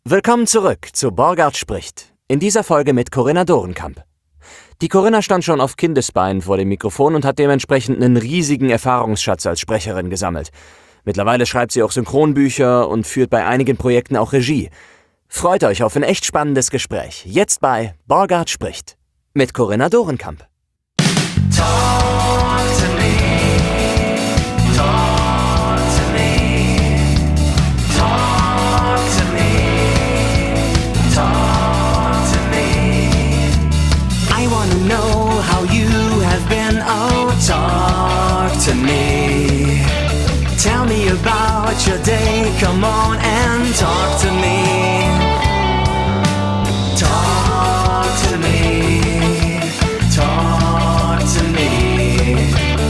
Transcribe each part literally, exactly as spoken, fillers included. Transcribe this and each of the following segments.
Willkommen zurück zu Borgard spricht. In dieser Folge mit Corinna Dorenkamp. Die Corinna stand schon auf Kindesbeinen vor dem Mikrofon und hat dementsprechend einen riesigen Erfahrungsschatz als Sprecherin gesammelt. Mittlerweile schreibt sie auch Synchronbücher und führt bei einigen Projekten auch Regie. Freut euch auf ein echt spannendes Gespräch. Jetzt bei Borgard spricht. Mit Corinna Dorenkamp. Talk to me. Talk to me. Talk to me. Talk to me. I wanna know how you have been. Oh, talk to me. Tell me about your day. Come on and talk to me. Talk to me. Talk to me.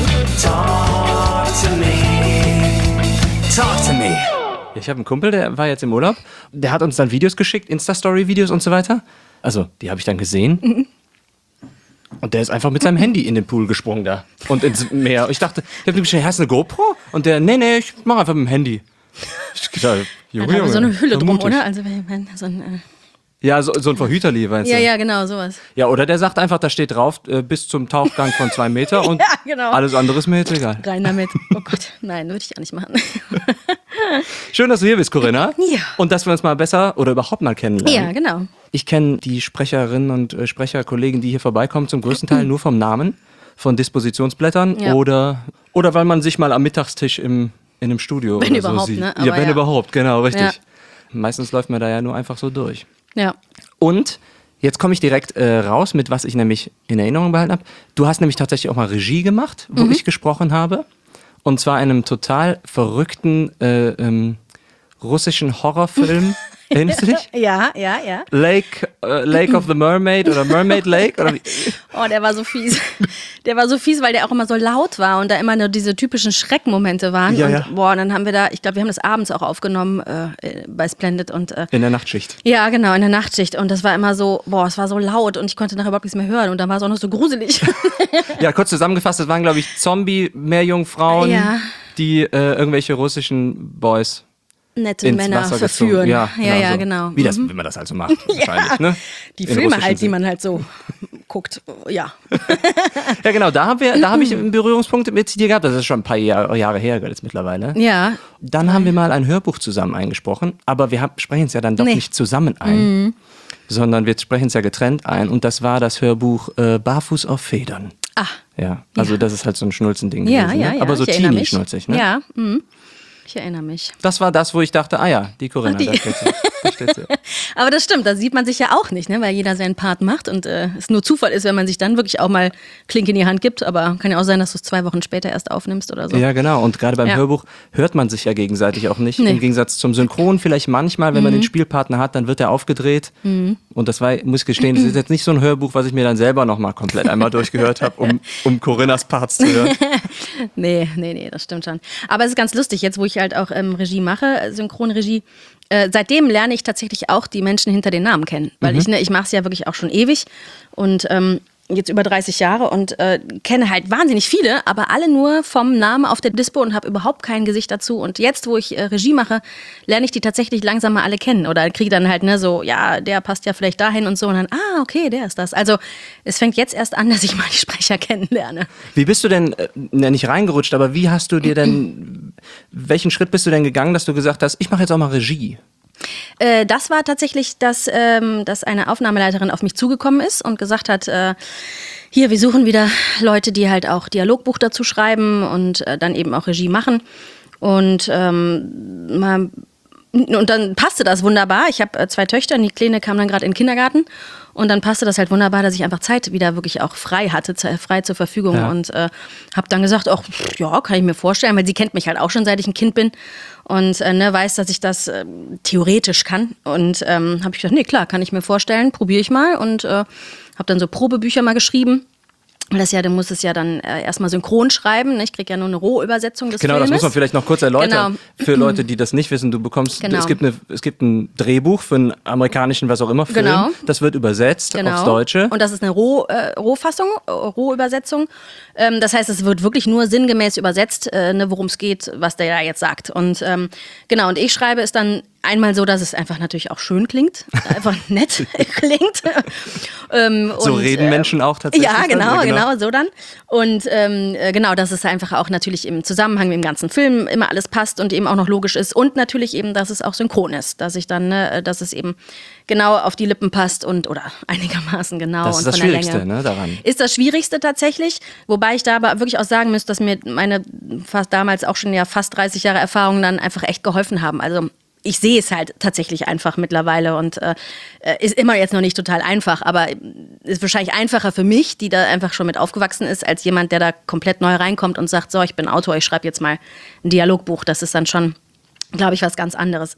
Talk to me. Talk to me. Ich habe einen Kumpel, der war jetzt im Urlaub. Der hat uns dann Videos geschickt, Insta-Story-Videos und so weiter. Also, die habe ich dann gesehen. Mhm. Und der ist einfach mit seinem Handy in den Pool gesprungen da. Und ins Meer. Ich dachte, ich habe gesagt, hast du eine GoPro? Und der, nee, nee, ich mache einfach mit dem Handy. Ich dachte, Junge, Junge, Junge, so eine Hülle drum, mutig. oder? Also, ich meine, so ein, äh Ja, so, so ein Verhüterli, weißt ja, du? ja, genau, sowas. Ja, oder der sagt einfach, da steht drauf, äh, bis zum Tauchgang von zwei Meter und Ja, genau. alles andere ist mir jetzt egal. Rein damit. Oh Gott, nein, würde ich auch nicht machen. Schön, dass du hier bist, Corinna. Ja. Und dass wir uns mal besser oder überhaupt mal kennenlernen. Ja, genau. Ich kenne die Sprecherinnen und äh, Sprecherkollegen, die hier vorbeikommen, zum größten Teil nur vom Namen, von Dispositionsblättern Ja. oder, oder weil man sich mal am Mittagstisch im, in einem Studio Wenn oder überhaupt, so sieht. ne? Ja, Aber wenn ja. überhaupt, genau, richtig. Ja. Meistens läuft man da ja nur einfach so durch. Ja. Und jetzt komme ich direkt äh, raus mit, was ich nämlich in Erinnerung behalten habe. Du hast nämlich tatsächlich auch mal Regie gemacht, wo Mhm. ich gesprochen habe. Und zwar einem total verrückten äh, ähm, russischen Horrorfilm. Erinnerst du dich? Ja, ja, ja. Lake, äh, Lake of the Mermaid oder Mermaid Lake? Oder wie? Oh, der war so fies. Der war so fies, weil der auch immer so laut war und da immer nur diese typischen Schreckmomente waren. Ja, und ja. boah, dann haben wir da, ich glaube, wir haben das abends auch aufgenommen äh, bei Splendid und äh, In der Nachtschicht. ja, genau, in der Nachtschicht. Und das war immer so, boah, es war so laut und ich konnte nachher überhaupt nichts mehr hören und dann war es auch noch so gruselig. Ja, kurz zusammengefasst, das waren, glaube ich, Zombie-Meerjungfrauen, Ja. die äh, irgendwelche russischen Boys Nette ins Männer Wasser verführen. gezogen. Ja, ja, ja, so. genau. Wie, das, Mhm. wie man das halt so macht, wahrscheinlich. Ne? Die In Filme russischen halt, die Sinn. man halt so guckt. Ja. Ja, genau, da habe da hab ich einen Berührungspunkt mit dir gehabt. Das ist schon ein paar Jahr, Jahre her jetzt mittlerweile. Ja. Dann haben wir mal ein Hörbuch zusammen eingesprochen, aber wir haben, sprechen es ja dann doch Nee. nicht zusammen ein, sondern wir sprechen es ja getrennt ein. Und das war das Hörbuch äh, Barfuß auf Federn. Ah. Ja, also das ist halt so ein Schnulzending Ja, gewesen, ja, ne? ja. Aber so ich erinnere mich. teenie-schnulzig, ne? Ja. Mhm. Ich erinnere mich. Das war das, wo ich dachte, ah ja, die Corinna, Ah, die. da steht sie. Da steht sie. Aber das stimmt, da sieht man sich ja auch nicht, ne? Weil jeder seinen Part macht und äh, es nur Zufall ist, wenn man sich dann wirklich auch mal Klink in die Hand gibt. Aber kann ja auch sein, dass du es zwei Wochen später erst aufnimmst oder so. Ja, genau. Und gerade beim Ja. Hörbuch hört man sich ja gegenseitig auch nicht. Nee. Im Gegensatz zum Synchron vielleicht manchmal, wenn man den Spielpartner hat, dann wird er aufgedreht. Und das war, muss ich gestehen, das ist jetzt nicht so ein Hörbuch, was ich mir dann selber nochmal komplett einmal durchgehört habe, um, um Corinnas Parts zu hören. Nee, nee, nee, das stimmt schon. Aber es ist ganz lustig, jetzt wo ich halt auch ähm, Regie mache, Synchronregie, äh, seitdem lerne ich tatsächlich auch die Menschen hinter den Namen kennen. Weil Mhm. ich, ne, ich mache es ja wirklich auch schon ewig und ähm, jetzt über dreißig Jahre und äh, kenne halt wahnsinnig viele, aber alle nur vom Namen auf der Dispo und habe überhaupt kein Gesicht dazu. Und jetzt, wo ich äh, Regie mache, lerne ich die tatsächlich langsam mal alle kennen. Oder kriege dann halt ne, so, ja, der passt ja vielleicht dahin und so. Und dann, ah, okay, der ist das. Also es fängt jetzt erst an, dass ich mal die Sprecher kennenlerne. Wie bist du denn, äh, ne, nicht reingerutscht, aber wie hast du dir denn, welchen Schritt bist du denn gegangen, dass du gesagt hast, ich mache jetzt auch mal Regie? Äh, das war tatsächlich, dass, ähm, dass eine Aufnahmeleiterin auf mich zugekommen ist und gesagt hat, äh, hier, wir suchen wieder Leute, die halt auch Dialogbuch dazu schreiben und äh, dann eben auch Regie machen. Und, ähm, mal, und dann passte das wunderbar. Ich habe äh, zwei Töchter und die Kleine kam dann gerade in den Kindergarten. Und dann passte das halt wunderbar, dass ich einfach Zeit wieder wirklich auch frei hatte, ze- frei zur Verfügung. Ja. Und äh, habe dann gesagt, ach, pff, ja, kann ich mir vorstellen, weil sie kennt mich halt auch schon, seit ich ein Kind bin. Und äh, ne, weiß, dass ich das äh, theoretisch kann. Und ähm, habe ich gesagt, nee, klar, kann ich mir vorstellen, probiere ich mal. Und äh, habe dann so Probebücher mal geschrieben. Und das ja, du musst es ja dann äh, erstmal synchron schreiben. Ne? Ich kriege ja nur eine Rohübersetzung des Genau, Filmes. das muss man vielleicht noch kurz erläutern. Genau. Für Leute, die das nicht wissen, du bekommst, Genau. es, gibt eine, es gibt ein Drehbuch für einen amerikanischen, was auch immer, Film. Genau. Das wird übersetzt Genau. aufs Deutsche. Und das ist eine Roh, äh, Rohfassung, äh, Rohübersetzung. Ähm, das heißt, es wird wirklich nur sinngemäß übersetzt, äh, ne, worum es geht, was der da jetzt sagt. Und ähm, genau, und ich schreibe es dann einmal so, dass es einfach natürlich auch schön klingt, einfach nett klingt. ähm, So und, reden äh, Menschen auch tatsächlich. Ja, dann? genau, Ja, genau, so dann. Und ähm, äh, genau, dass es einfach auch natürlich im Zusammenhang mit dem ganzen Film immer alles passt und eben auch noch logisch ist. Und natürlich eben, dass es auch synchron ist. Dass ich dann, ne, dass es eben genau auf die Lippen passt und oder einigermaßen genau. Das und ist das von der Schwierigste, Länge. ne, daran. Ist das Schwierigste tatsächlich. Wobei ich da aber wirklich auch sagen müsste, dass mir meine fast damals auch schon ja fast dreißig Jahre Erfahrung dann einfach echt geholfen haben. Also ich sehe es halt tatsächlich einfach mittlerweile und äh, ist immer jetzt noch nicht total einfach, aber ist wahrscheinlich einfacher für mich, die da einfach schon mit aufgewachsen ist, als jemand, der da komplett neu reinkommt und sagt, so, ich bin Autor, ich schreibe jetzt mal ein Dialogbuch. Das ist dann schon, glaube ich, was ganz anderes.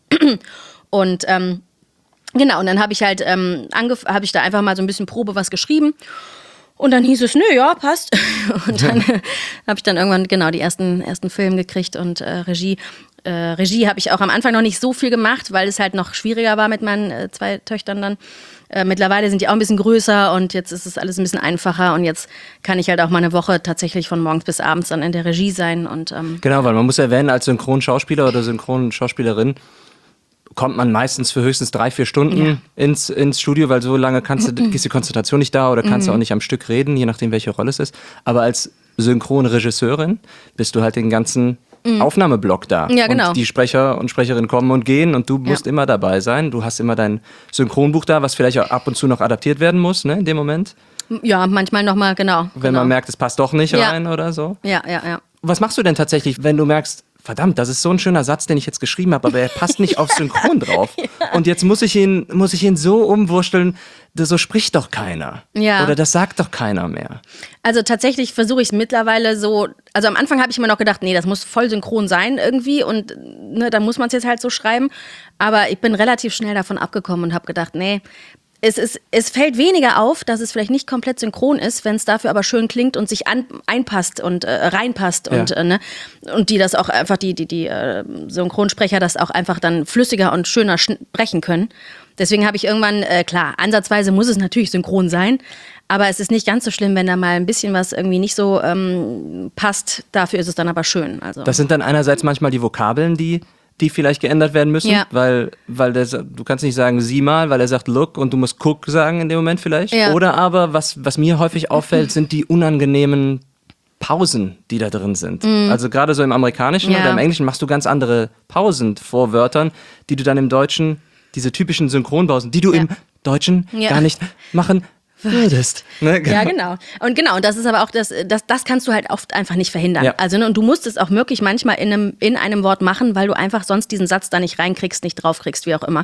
Und ähm, genau, und dann habe ich halt ähm, angef- habe ich da einfach mal so ein bisschen Probe was geschrieben. Und dann hieß es, nö, ja, passt. Und dann äh, habe ich dann irgendwann genau die ersten, ersten Filme gekriegt und äh, Regie. Äh, Regie habe ich auch am Anfang noch nicht so viel gemacht, weil es halt noch schwieriger war mit meinen äh, zwei Töchtern dann. Äh, mittlerweile sind die auch ein bisschen größer und jetzt ist es alles ein bisschen einfacher und jetzt kann ich halt auch mal eine Woche tatsächlich von morgens bis abends dann in der Regie sein. Und, ähm, Genau, weil man muss erwähnen, als Synchronschauspieler oder Synchronschauspielerin kommt man meistens für höchstens drei, vier Stunden Ja. ins, ins Studio, weil so lange kannst du, ist die Konzentration nicht da oder kannst du auch nicht am Stück reden, je nachdem, welche Rolle es ist. Aber als Synchronregisseurin bist du halt den ganzen Aufnahmeblock da. Ja, genau. Und die Sprecher und Sprecherinnen kommen und gehen und du musst Ja. immer dabei sein. Du hast immer dein Synchronbuch da, was vielleicht auch ab und zu noch adaptiert werden muss, ne, in dem Moment. ja, manchmal nochmal, genau. Wenn genau. man merkt, es passt doch nicht Ja. rein oder so. Ja, ja, ja. Was machst du denn tatsächlich, wenn du merkst, verdammt, das ist so ein schöner Satz, den ich jetzt geschrieben habe, aber er passt nicht auf Synchron drauf. Und jetzt muss ich ihn, muss ich ihn so umwursteln, das- so spricht doch keiner. Ja. Oder das sagt doch keiner mehr. Also tatsächlich versuche ich es mittlerweile so, also am Anfang habe ich immer noch gedacht, nee, das muss voll synchron sein irgendwie und ne, dann muss man es jetzt halt so schreiben. Aber ich bin relativ schnell davon abgekommen und habe gedacht, nee, es, ist, es fällt weniger auf, dass es vielleicht nicht komplett synchron ist, wenn es dafür aber schön klingt und sich an, einpasst und äh, reinpasst und, Ja. äh, ne, und die das auch einfach, die, die, die äh, Synchronsprecher das auch einfach dann flüssiger und schöner sprechen können. Deswegen habe ich irgendwann, äh, klar, ansatzweise muss es natürlich synchron sein, aber es ist nicht ganz so schlimm, wenn da mal ein bisschen was irgendwie nicht so ähm, passt. Dafür ist es dann aber schön. Also. Das sind dann einerseits manchmal die Vokabeln, die, die vielleicht geändert werden müssen, Ja. weil, weil der, sa- du kannst nicht sagen, sieh mal, weil er sagt look und du musst guck sagen in dem Moment vielleicht. Ja. Oder aber, was, was mir häufig auffällt, sind die unangenehmen Pausen, die da drin sind. Also gerade so im Amerikanischen Mhm. Ja. oder im Englischen machst du ganz andere Pausen vor Wörtern, die du dann im Deutschen, diese typischen Synchronpausen, die du Ja. im Deutschen Ja. gar nicht machen würdest. Ne? Ja, genau. Und genau, und das ist aber auch, das, das, das kannst du halt oft einfach nicht verhindern. Ja. Also, ne, und du musst es auch wirklich manchmal in einem, in einem Wort machen, weil du einfach sonst diesen Satz da nicht reinkriegst, nicht draufkriegst, wie auch immer.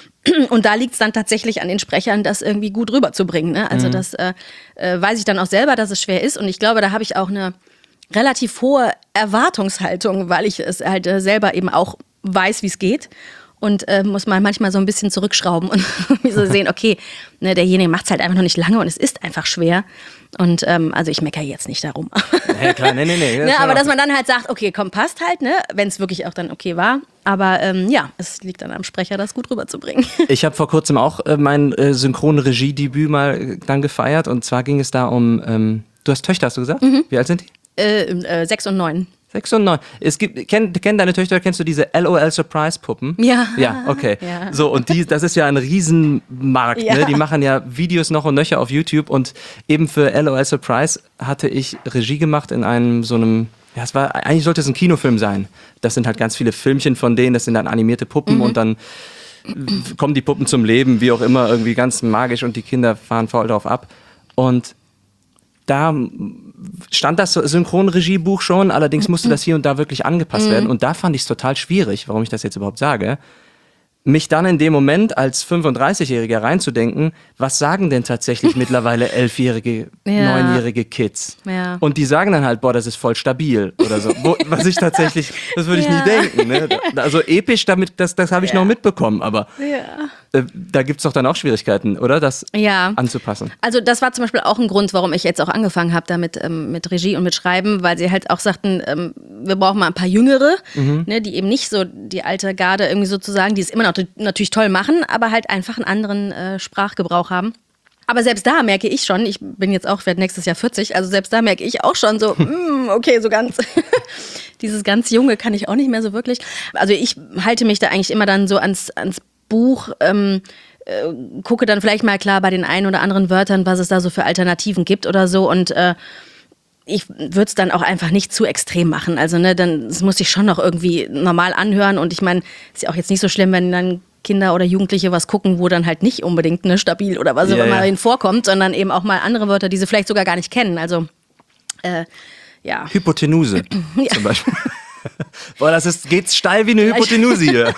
Und da liegt es dann tatsächlich an den Sprechern, das irgendwie gut rüberzubringen. Ne? Also das äh, äh, weiß ich dann auch selber, dass es schwer ist. Und ich glaube, da habe ich auch eine relativ hohe Erwartungshaltung, weil ich es halt äh, selber eben auch weiß, wie es geht. Und äh, muss man manchmal so ein bisschen zurückschrauben und so sehen, okay, ne, derjenige macht es halt einfach noch nicht lange und es ist einfach schwer. Und ähm, also ich meckere jetzt nicht darum. Ja, klar, nee, nee, nee. Ne, aber dass man dann halt sagt, okay, komm, passt halt, ne, wenn es wirklich auch dann okay war. Aber ähm, ja, es liegt dann am Sprecher, das gut rüberzubringen. Ich habe vor kurzem auch äh, mein äh, Synchron-Regie-Debüt mal äh, dann gefeiert und zwar ging es da um, ähm, du hast Töchter, hast du gesagt? Mhm. Wie alt sind die? äh, äh, sechs und neun. Sechs und neun. Es gibt, kenn, kennen deine Töchter, kennst du diese L O L-Surprise-Puppen? Ja. Ja, okay. Ja. So, und die, das ist ja ein Riesenmarkt, Ja. ne? Die machen ja Videos noch und nöcher auf YouTube und eben für L O L-Surprise hatte ich Regie gemacht in einem so einem, ja, es war, eigentlich sollte es ein Kinofilm sein. Das sind halt ganz viele Filmchen von denen, das sind dann animierte Puppen und dann kommen die Puppen zum Leben, wie auch immer, irgendwie ganz magisch und die Kinder fahren voll drauf ab. Und da stand das Synchronregiebuch schon, allerdings musste das hier und da wirklich angepasst werden. Und da fand ich es total schwierig, warum ich das jetzt überhaupt sage, mich dann in dem Moment als fünfunddreißigjähriger reinzudenken, was sagen denn tatsächlich mittlerweile elfjährige, Ja. neunjährige Kids? Ja. Und die sagen dann halt, boah, das ist voll stabil oder so. Wo, was ich tatsächlich, das würde ich Ja. nie denken. Ne? Also episch, damit, das, das habe ich Ja. noch mitbekommen, aber Ja. äh, da gibt es doch dann auch Schwierigkeiten, oder? Das Ja. anzupassen. Also das war zum Beispiel auch ein Grund, warum ich jetzt auch angefangen habe damit ähm, mit Regie und mit Schreiben, weil sie halt auch sagten, ähm, wir brauchen mal ein paar Jüngere, ne, die eben nicht so die alte Garde irgendwie sozusagen, die es immer noch natürlich toll machen, aber halt einfach einen anderen äh, Sprachgebrauch haben. Aber selbst da merke ich schon, ich bin jetzt auch, werde nächstes Jahr vierzig, also selbst da merke ich auch schon so, mm, okay, so ganz. dieses ganz Junge kann ich auch nicht mehr so wirklich. Also ich halte mich da eigentlich immer dann so ans, ans Buch, ähm, äh, gucke dann vielleicht mal klar bei den ein oder anderen Wörtern, was es da so für Alternativen gibt oder so und äh, ich würde es dann auch einfach nicht zu extrem machen. Also, ne, dann das muss ich schon noch irgendwie normal anhören. Und ich meine, ist ja auch jetzt nicht so schlimm, wenn dann Kinder oder Jugendliche was gucken, wo dann halt nicht unbedingt ne, stabil oder was auch Ja, immer ja. ihnen vorkommt, sondern eben auch mal andere Wörter, die sie vielleicht sogar gar nicht kennen. Also, äh, ja. Hypotenuse zum Beispiel. Boah, das ist, geht's steil wie eine Hypotenuse hier.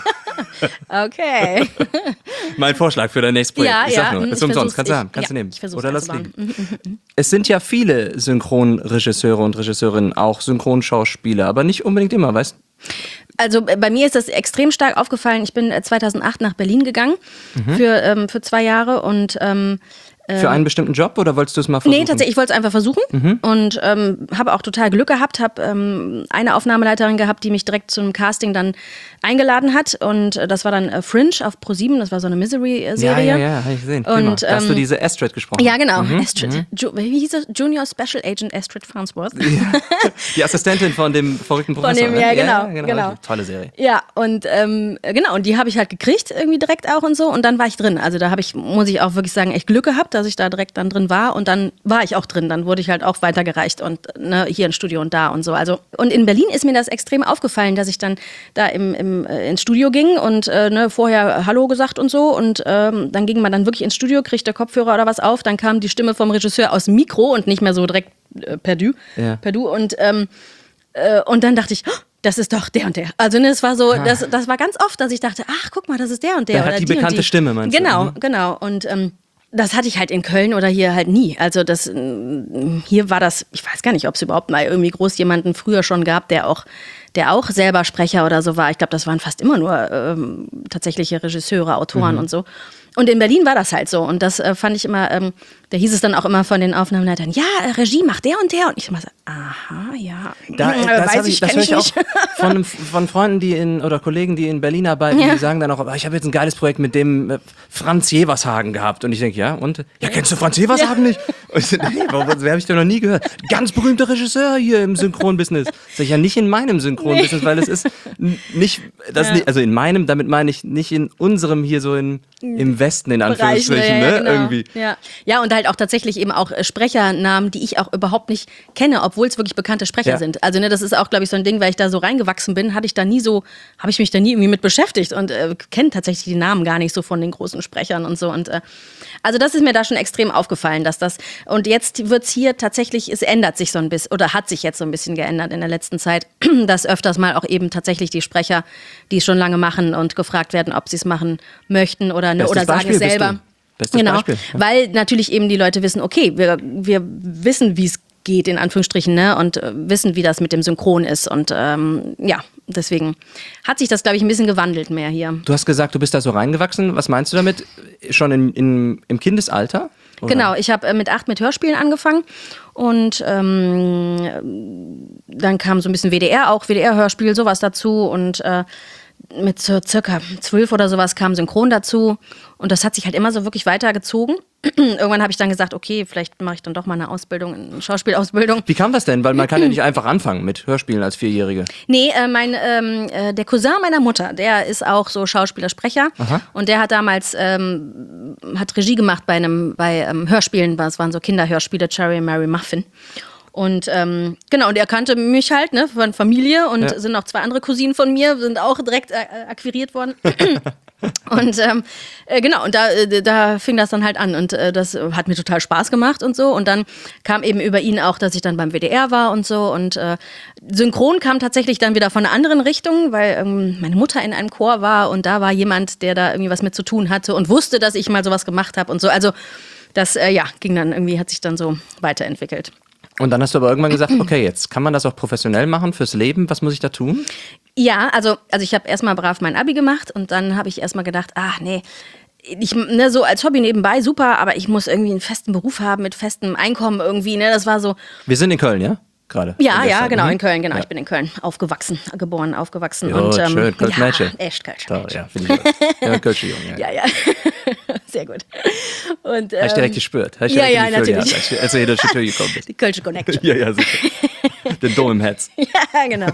Okay. Mein Vorschlag für dein nächstes Projekt. Ja, ich sag ja, nur, ich ist umsonst, versuch's, kannst du ich- haben, kannst ja, du nehmen. ich versuch's Oder lass einzubauen. liegen. Es sind ja viele Synchronregisseure und Regisseurinnen auch Synchronschauspieler, aber nicht unbedingt immer, weißt du? Also äh, bei mir ist das extrem stark aufgefallen. Ich bin äh, zweitausendacht nach Berlin gegangen Mhm. für, ähm, für zwei Jahre und ähm, Für einen bestimmten Job oder wolltest du es mal versuchen? Nee, tatsächlich, ich wollte es einfach versuchen Mhm. und ähm, habe auch total Glück gehabt, habe ähm, eine Aufnahmeleiterin gehabt, die mich direkt zum Casting dann eingeladen hat und äh, das war dann äh, Fringe auf ProSieben, das war so eine Ja, Misery-Serie. ja, ja, habe ich gesehen. Prima. Und, da hast du ähm, diese Astrid gesprochen. Ja, genau. Mhm. Astrid, Ju wie hieß es? Junior Special Agent Astrid Farnsworth. Die Assistentin von dem verrückten Von Professor. dem, ne? ja, genau, genau. Tolle Serie. Ja, und ähm, genau, und die habe ich halt gekriegt, irgendwie direkt auch und so. Und dann war ich drin. Also da habe ich, muss ich auch wirklich sagen, echt Glück gehabt, dass ich da direkt dann drin war. Und dann war ich auch drin. Dann wurde ich halt auch weitergereicht und ne, hier ins Studio und da und so. Also, und in Berlin ist mir das extrem aufgefallen, dass ich dann da im, im, äh, ins Studio ging und äh, ne, vorher Hallo gesagt und so. Und ähm, dann ging man dann wirklich ins Studio, kriegte Kopfhörer oder was auf. Dann kam die Stimme vom Regisseur aus dem Mikro und nicht mehr so direkt äh, per Du. Ja. Per Du. Und ähm, Äh, und dann dachte ich, oh, das ist doch der und der. Also ne, es war so, das, das war ganz oft, dass ich dachte, ach, guck mal, das ist der und der. Der hat oder die und bekannte Stimme, meinst du? Genau, Mhm. genau. Und ähm, das hatte ich halt in Köln oder hier halt nie. Also das, ähm, hier war das, ich weiß gar nicht, ob es überhaupt mal irgendwie groß jemanden früher schon gab, der auch, der auch selber Sprecher oder so war. Ich glaube, das waren fast immer nur ähm, tatsächliche Regisseure, Autoren Mhm. und so. Und in Berlin war das halt so. Und das äh, fand ich immer, ähm, da hieß es dann auch immer von den Aufnahmeleitern, ja, äh, Regie macht der und der. Und ich immer so, aha, ja. Da, Hm, das weiß hab ich, das kenn höre ich auch nicht. von, von Freunden, die in, oder Kollegen, die in Berlin arbeiten, Ja. die sagen dann auch, "Ah, ich habe jetzt ein geiles Projekt mit dem äh, Franz Jevershagen gehabt. Und ich denke, ja, und? Ja, kennst du Franz Jevershagen nicht? Und ich so, nee, warum, wer habe ich denn noch nie gehört? Ganz berühmter Regisseur hier im Synchronbusiness. Sag ich, ja, nicht in meinem Synchronbusiness, weil es ist n- nicht, das Ja. nicht, also in meinem, damit meine ich nicht in unserem hier so in, im Westen, in Bereich, Anführungsstrichen, ja, ja, ne? genau. Irgendwie. Ja. ja, und halt auch tatsächlich eben auch äh, Sprechernamen, die ich auch überhaupt nicht kenne, obwohl es wirklich bekannte Sprecher Ja. sind. Also ne, das ist auch, glaube ich, so ein Ding, weil ich da so reingewachsen bin, hatte ich da nie so, habe ich mich da nie irgendwie mit beschäftigt und äh, kenne tatsächlich die Namen gar nicht so von den großen Sprechern und so. Und äh, also das ist mir da schon extrem aufgefallen, dass das, und jetzt wird's hier tatsächlich, es ändert sich so ein bisschen, oder hat sich jetzt so ein bisschen geändert in der letzten Zeit, dass öfters mal auch eben tatsächlich die Sprecher, die es schon lange machen und gefragt werden, ob sie es machen möchten oder, ne, Bestes oder sagen Beispiel es bist selber. du. Bestes Genau, Beispiel. Ja. weil natürlich eben die Leute wissen, okay, wir, wir wissen, wie es geht, in Anführungsstrichen, ne, und äh, wissen, wie das mit dem Synchron ist. Und ähm, ja, deswegen hat sich das, glaube ich, ein bisschen gewandelt mehr hier. Du hast gesagt, du bist da so reingewachsen. Was meinst du damit? Schon in, in, im Kindesalter? Oder? Genau, ich habe äh, mit acht mit Hörspielen angefangen und ähm, dann kam so ein bisschen W D R, auch W D R-Hörspiel, sowas dazu und äh, mit so circa zwölf oder sowas kam Synchron dazu und das hat sich halt immer so wirklich weitergezogen. Irgendwann habe ich dann gesagt, okay, vielleicht mache ich dann doch mal eine Ausbildung, eine Schauspielausbildung. Wie kam das denn? Weil man kann ja nicht einfach anfangen mit Hörspielen als Vierjährige. Nee, äh, mein, ähm, äh, der Cousin meiner Mutter, der ist auch so Schauspielersprecher Aha. und der hat damals ähm, hat Regie gemacht bei einem bei ähm, Hörspielen, das waren so Kinderhörspiele, Cherry and Mary Muffin. Und ähm, genau, und er kannte mich halt, ne, von Familie und Ja. sind noch zwei andere Cousinen von mir, sind auch direkt äh, akquiriert worden. Und ähm, äh, genau, und da, äh, da fing das dann halt an und äh, das hat mir total Spaß gemacht und so. Und dann kam eben über ihn auch, dass ich dann beim W D R war und so. Und äh, Synchron kam tatsächlich dann wieder von einer anderen Richtung, weil ähm, meine Mutter in einem Chor war und da war jemand, der da irgendwie was mit zu tun hatte und wusste, dass ich mal sowas gemacht habe und so. Also das, äh, ja, ging dann irgendwie, hat sich dann so weiterentwickelt. Und dann hast du aber irgendwann gesagt, okay, jetzt kann man das auch professionell machen fürs Leben. Was muss ich da tun? Ja, also, also ich habe erstmal brav mein Abi gemacht und dann habe ich erstmal gedacht, ach nee, ich, ne, so als Hobby nebenbei super, aber ich muss irgendwie einen festen Beruf haben mit festem Einkommen irgendwie, ne, das war so, Wir sind in Köln, ja? Gerade. ja, In der ja, Zeit, genau, mhm. in Köln, genau, Ja. ich bin in Köln aufgewachsen, geboren, aufgewachsen Jo, und, ähm, schön, Kölsch ja, Mädchen. echt Kölsch Toll, Mädchen. ja, finde ich auch. Ja, Kölsche Jung, ja. Ja, ja, sehr gut. Und, Hast du ähm, direkt gespürt? Hast du ja, direkt ja, in die Fülle natürlich. gehabt, als, als du hier durch die Tür gekommen bist? die Kölsche Connection. Ja, ja, sicher. Den Dom im Herz. Ja, genau.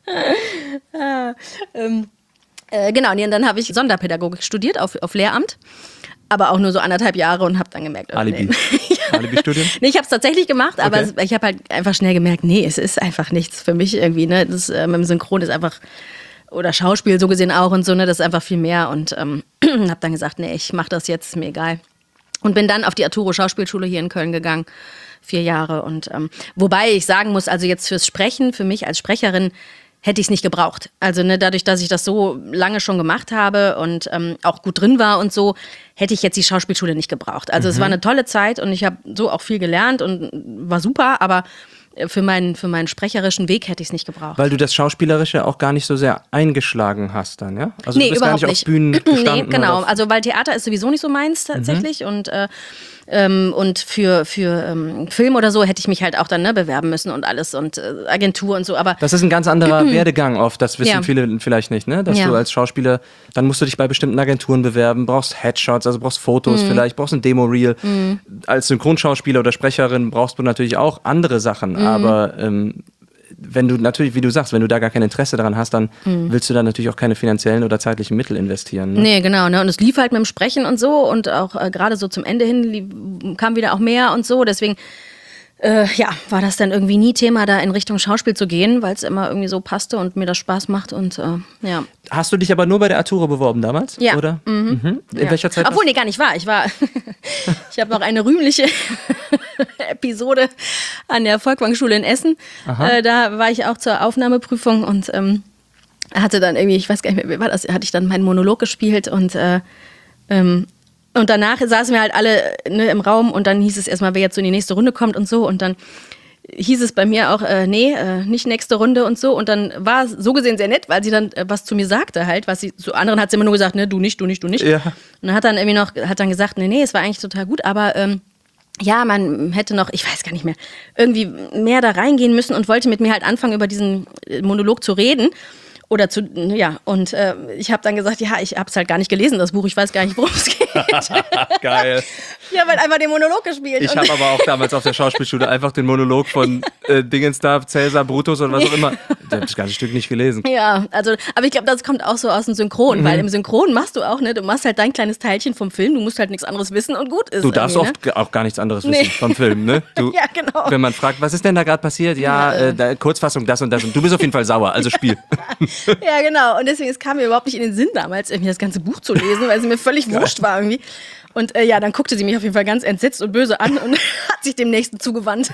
ah, ähm, äh, genau, und dann habe ich Sonderpädagogik studiert auf, auf Lehramt. Aber auch nur so anderthalb Jahre und habe dann gemerkt, okay, Alibi. nee. Alibi-Studium? Nee, ich habe es tatsächlich gemacht, aber Okay. es, ich habe halt einfach schnell gemerkt, nee, es ist einfach nichts für mich irgendwie. Ne? Das äh, mit dem Synchron ist einfach, oder Schauspiel so gesehen auch und so, ne, das ist einfach viel mehr. Und ähm, habe dann gesagt, nee, ich mache das jetzt, ist mir egal. Und bin dann auf die Arturo Schauspielschule hier in Köln gegangen, vier Jahre. Und ähm, wobei ich sagen muss, also jetzt fürs Sprechen, für mich als Sprecherin, hätte ich es nicht gebraucht. Also ne, dadurch, dass ich das so lange schon gemacht habe und ähm, auch gut drin war und so, hätte ich jetzt die Schauspielschule nicht gebraucht. Also mhm. es war eine tolle Zeit und ich habe so auch viel gelernt und war super, aber für meinen, für meinen sprecherischen Weg hätte ich es nicht gebraucht. Weil du das Schauspielerische auch gar nicht so sehr eingeschlagen hast dann, ja? Also nee, du bist überhaupt gar nicht, nicht. auf Bühnen gestanden. Nee, genau. Oder? Also weil Theater ist sowieso nicht so meins tatsächlich. Mhm. Und, äh, ähm, und für, für ähm, Film oder so hätte ich mich halt auch dann ne, bewerben müssen und alles und äh, Agentur und so. Aber das ist ein ganz anderer Werdegang oft, das wissen Ja. viele vielleicht nicht, ne? Dass Ja. du als Schauspieler, dann musst du dich bei bestimmten Agenturen bewerben, brauchst Headshots, also brauchst Fotos Mhm. vielleicht, brauchst ein Demo-Reel. Mhm. Als Synchronschauspieler oder Sprecherin brauchst du natürlich auch andere Sachen, Mhm. aber ähm, wenn du natürlich, wie du sagst, wenn du da gar kein Interesse daran hast, dann mhm. willst du da natürlich auch keine finanziellen oder zeitlichen Mittel investieren. Ne? Nee, genau. Ne? Und es lief halt mit dem Sprechen und so und auch äh, gerade so zum Ende hin lief, kam wieder auch mehr und so. Deswegen äh, ja, war das dann irgendwie nie Thema, da in Richtung Schauspiel zu gehen, weil es immer irgendwie so passte und mir das Spaß macht und äh, ja. Hast du dich aber nur bei der Arturo beworben damals? Ja. Oder? Mhm. Mhm. In Ja. welcher Zeit? Obwohl, nee, gar nicht wahr. Ich war, ich habe noch eine rühmliche Episode an der Volkwang-Schule in Essen. Äh, da war ich auch zur Aufnahmeprüfung und ähm, hatte dann irgendwie, ich weiß gar nicht mehr, wie war das, hatte ich dann meinen Monolog gespielt und äh, ähm, und danach saßen wir halt alle ne, im Raum und dann hieß es erstmal, wer jetzt so in die nächste Runde kommt und so und dann hieß es bei mir auch, äh, nee, äh, nicht nächste Runde und so. Und dann war es so gesehen sehr nett, weil sie dann äh, was zu mir sagte halt, was sie, zu anderen hat sie immer nur gesagt, ne, du nicht, du nicht, du nicht. Ja. Und dann hat dann irgendwie noch, hat dann gesagt, nee, nee, es war eigentlich total gut, aber ähm, ja, man hätte noch, ich weiß gar nicht mehr, irgendwie mehr da reingehen müssen und wollte mit mir halt anfangen, über diesen Monolog zu reden. Oder zu, ja, und äh, ich habe dann gesagt, ja, ich habe es halt gar nicht gelesen, das Buch, ich weiß gar nicht, worum es geht. Geil. Ich habe halt einfach den Monolog gespielt. Ich und- habe aber auch damals auf der Schauspielschule einfach den Monolog von äh, Dingens da, Cäsar, Brutus oder was auch immer. Ich habe das ganze Stück nicht gelesen. Ja, also, aber ich glaube, das kommt auch so aus dem Synchron, Mhm. weil im Synchron machst du auch, ne, du machst halt dein kleines Teilchen vom Film, du musst halt nichts anderes wissen und gut ist. Du darfst irgendwie, oft g- auch gar nichts anderes wissen Nee. vom Film, ne? Du, Ja, genau. Wenn man fragt, was ist denn da gerade passiert? Ja, Ja, äh, da, Kurzfassung, das und das. Und du bist auf jeden Fall sauer, also spiel. Ne? Ja, genau. Und deswegen, es kam mir überhaupt nicht in den Sinn damals, irgendwie das ganze Buch zu lesen, weil es mir völlig wurscht war irgendwie. Und äh, ja, dann guckte sie mich auf jeden Fall ganz entsetzt und böse an und hat sich dem Nächsten zugewandt.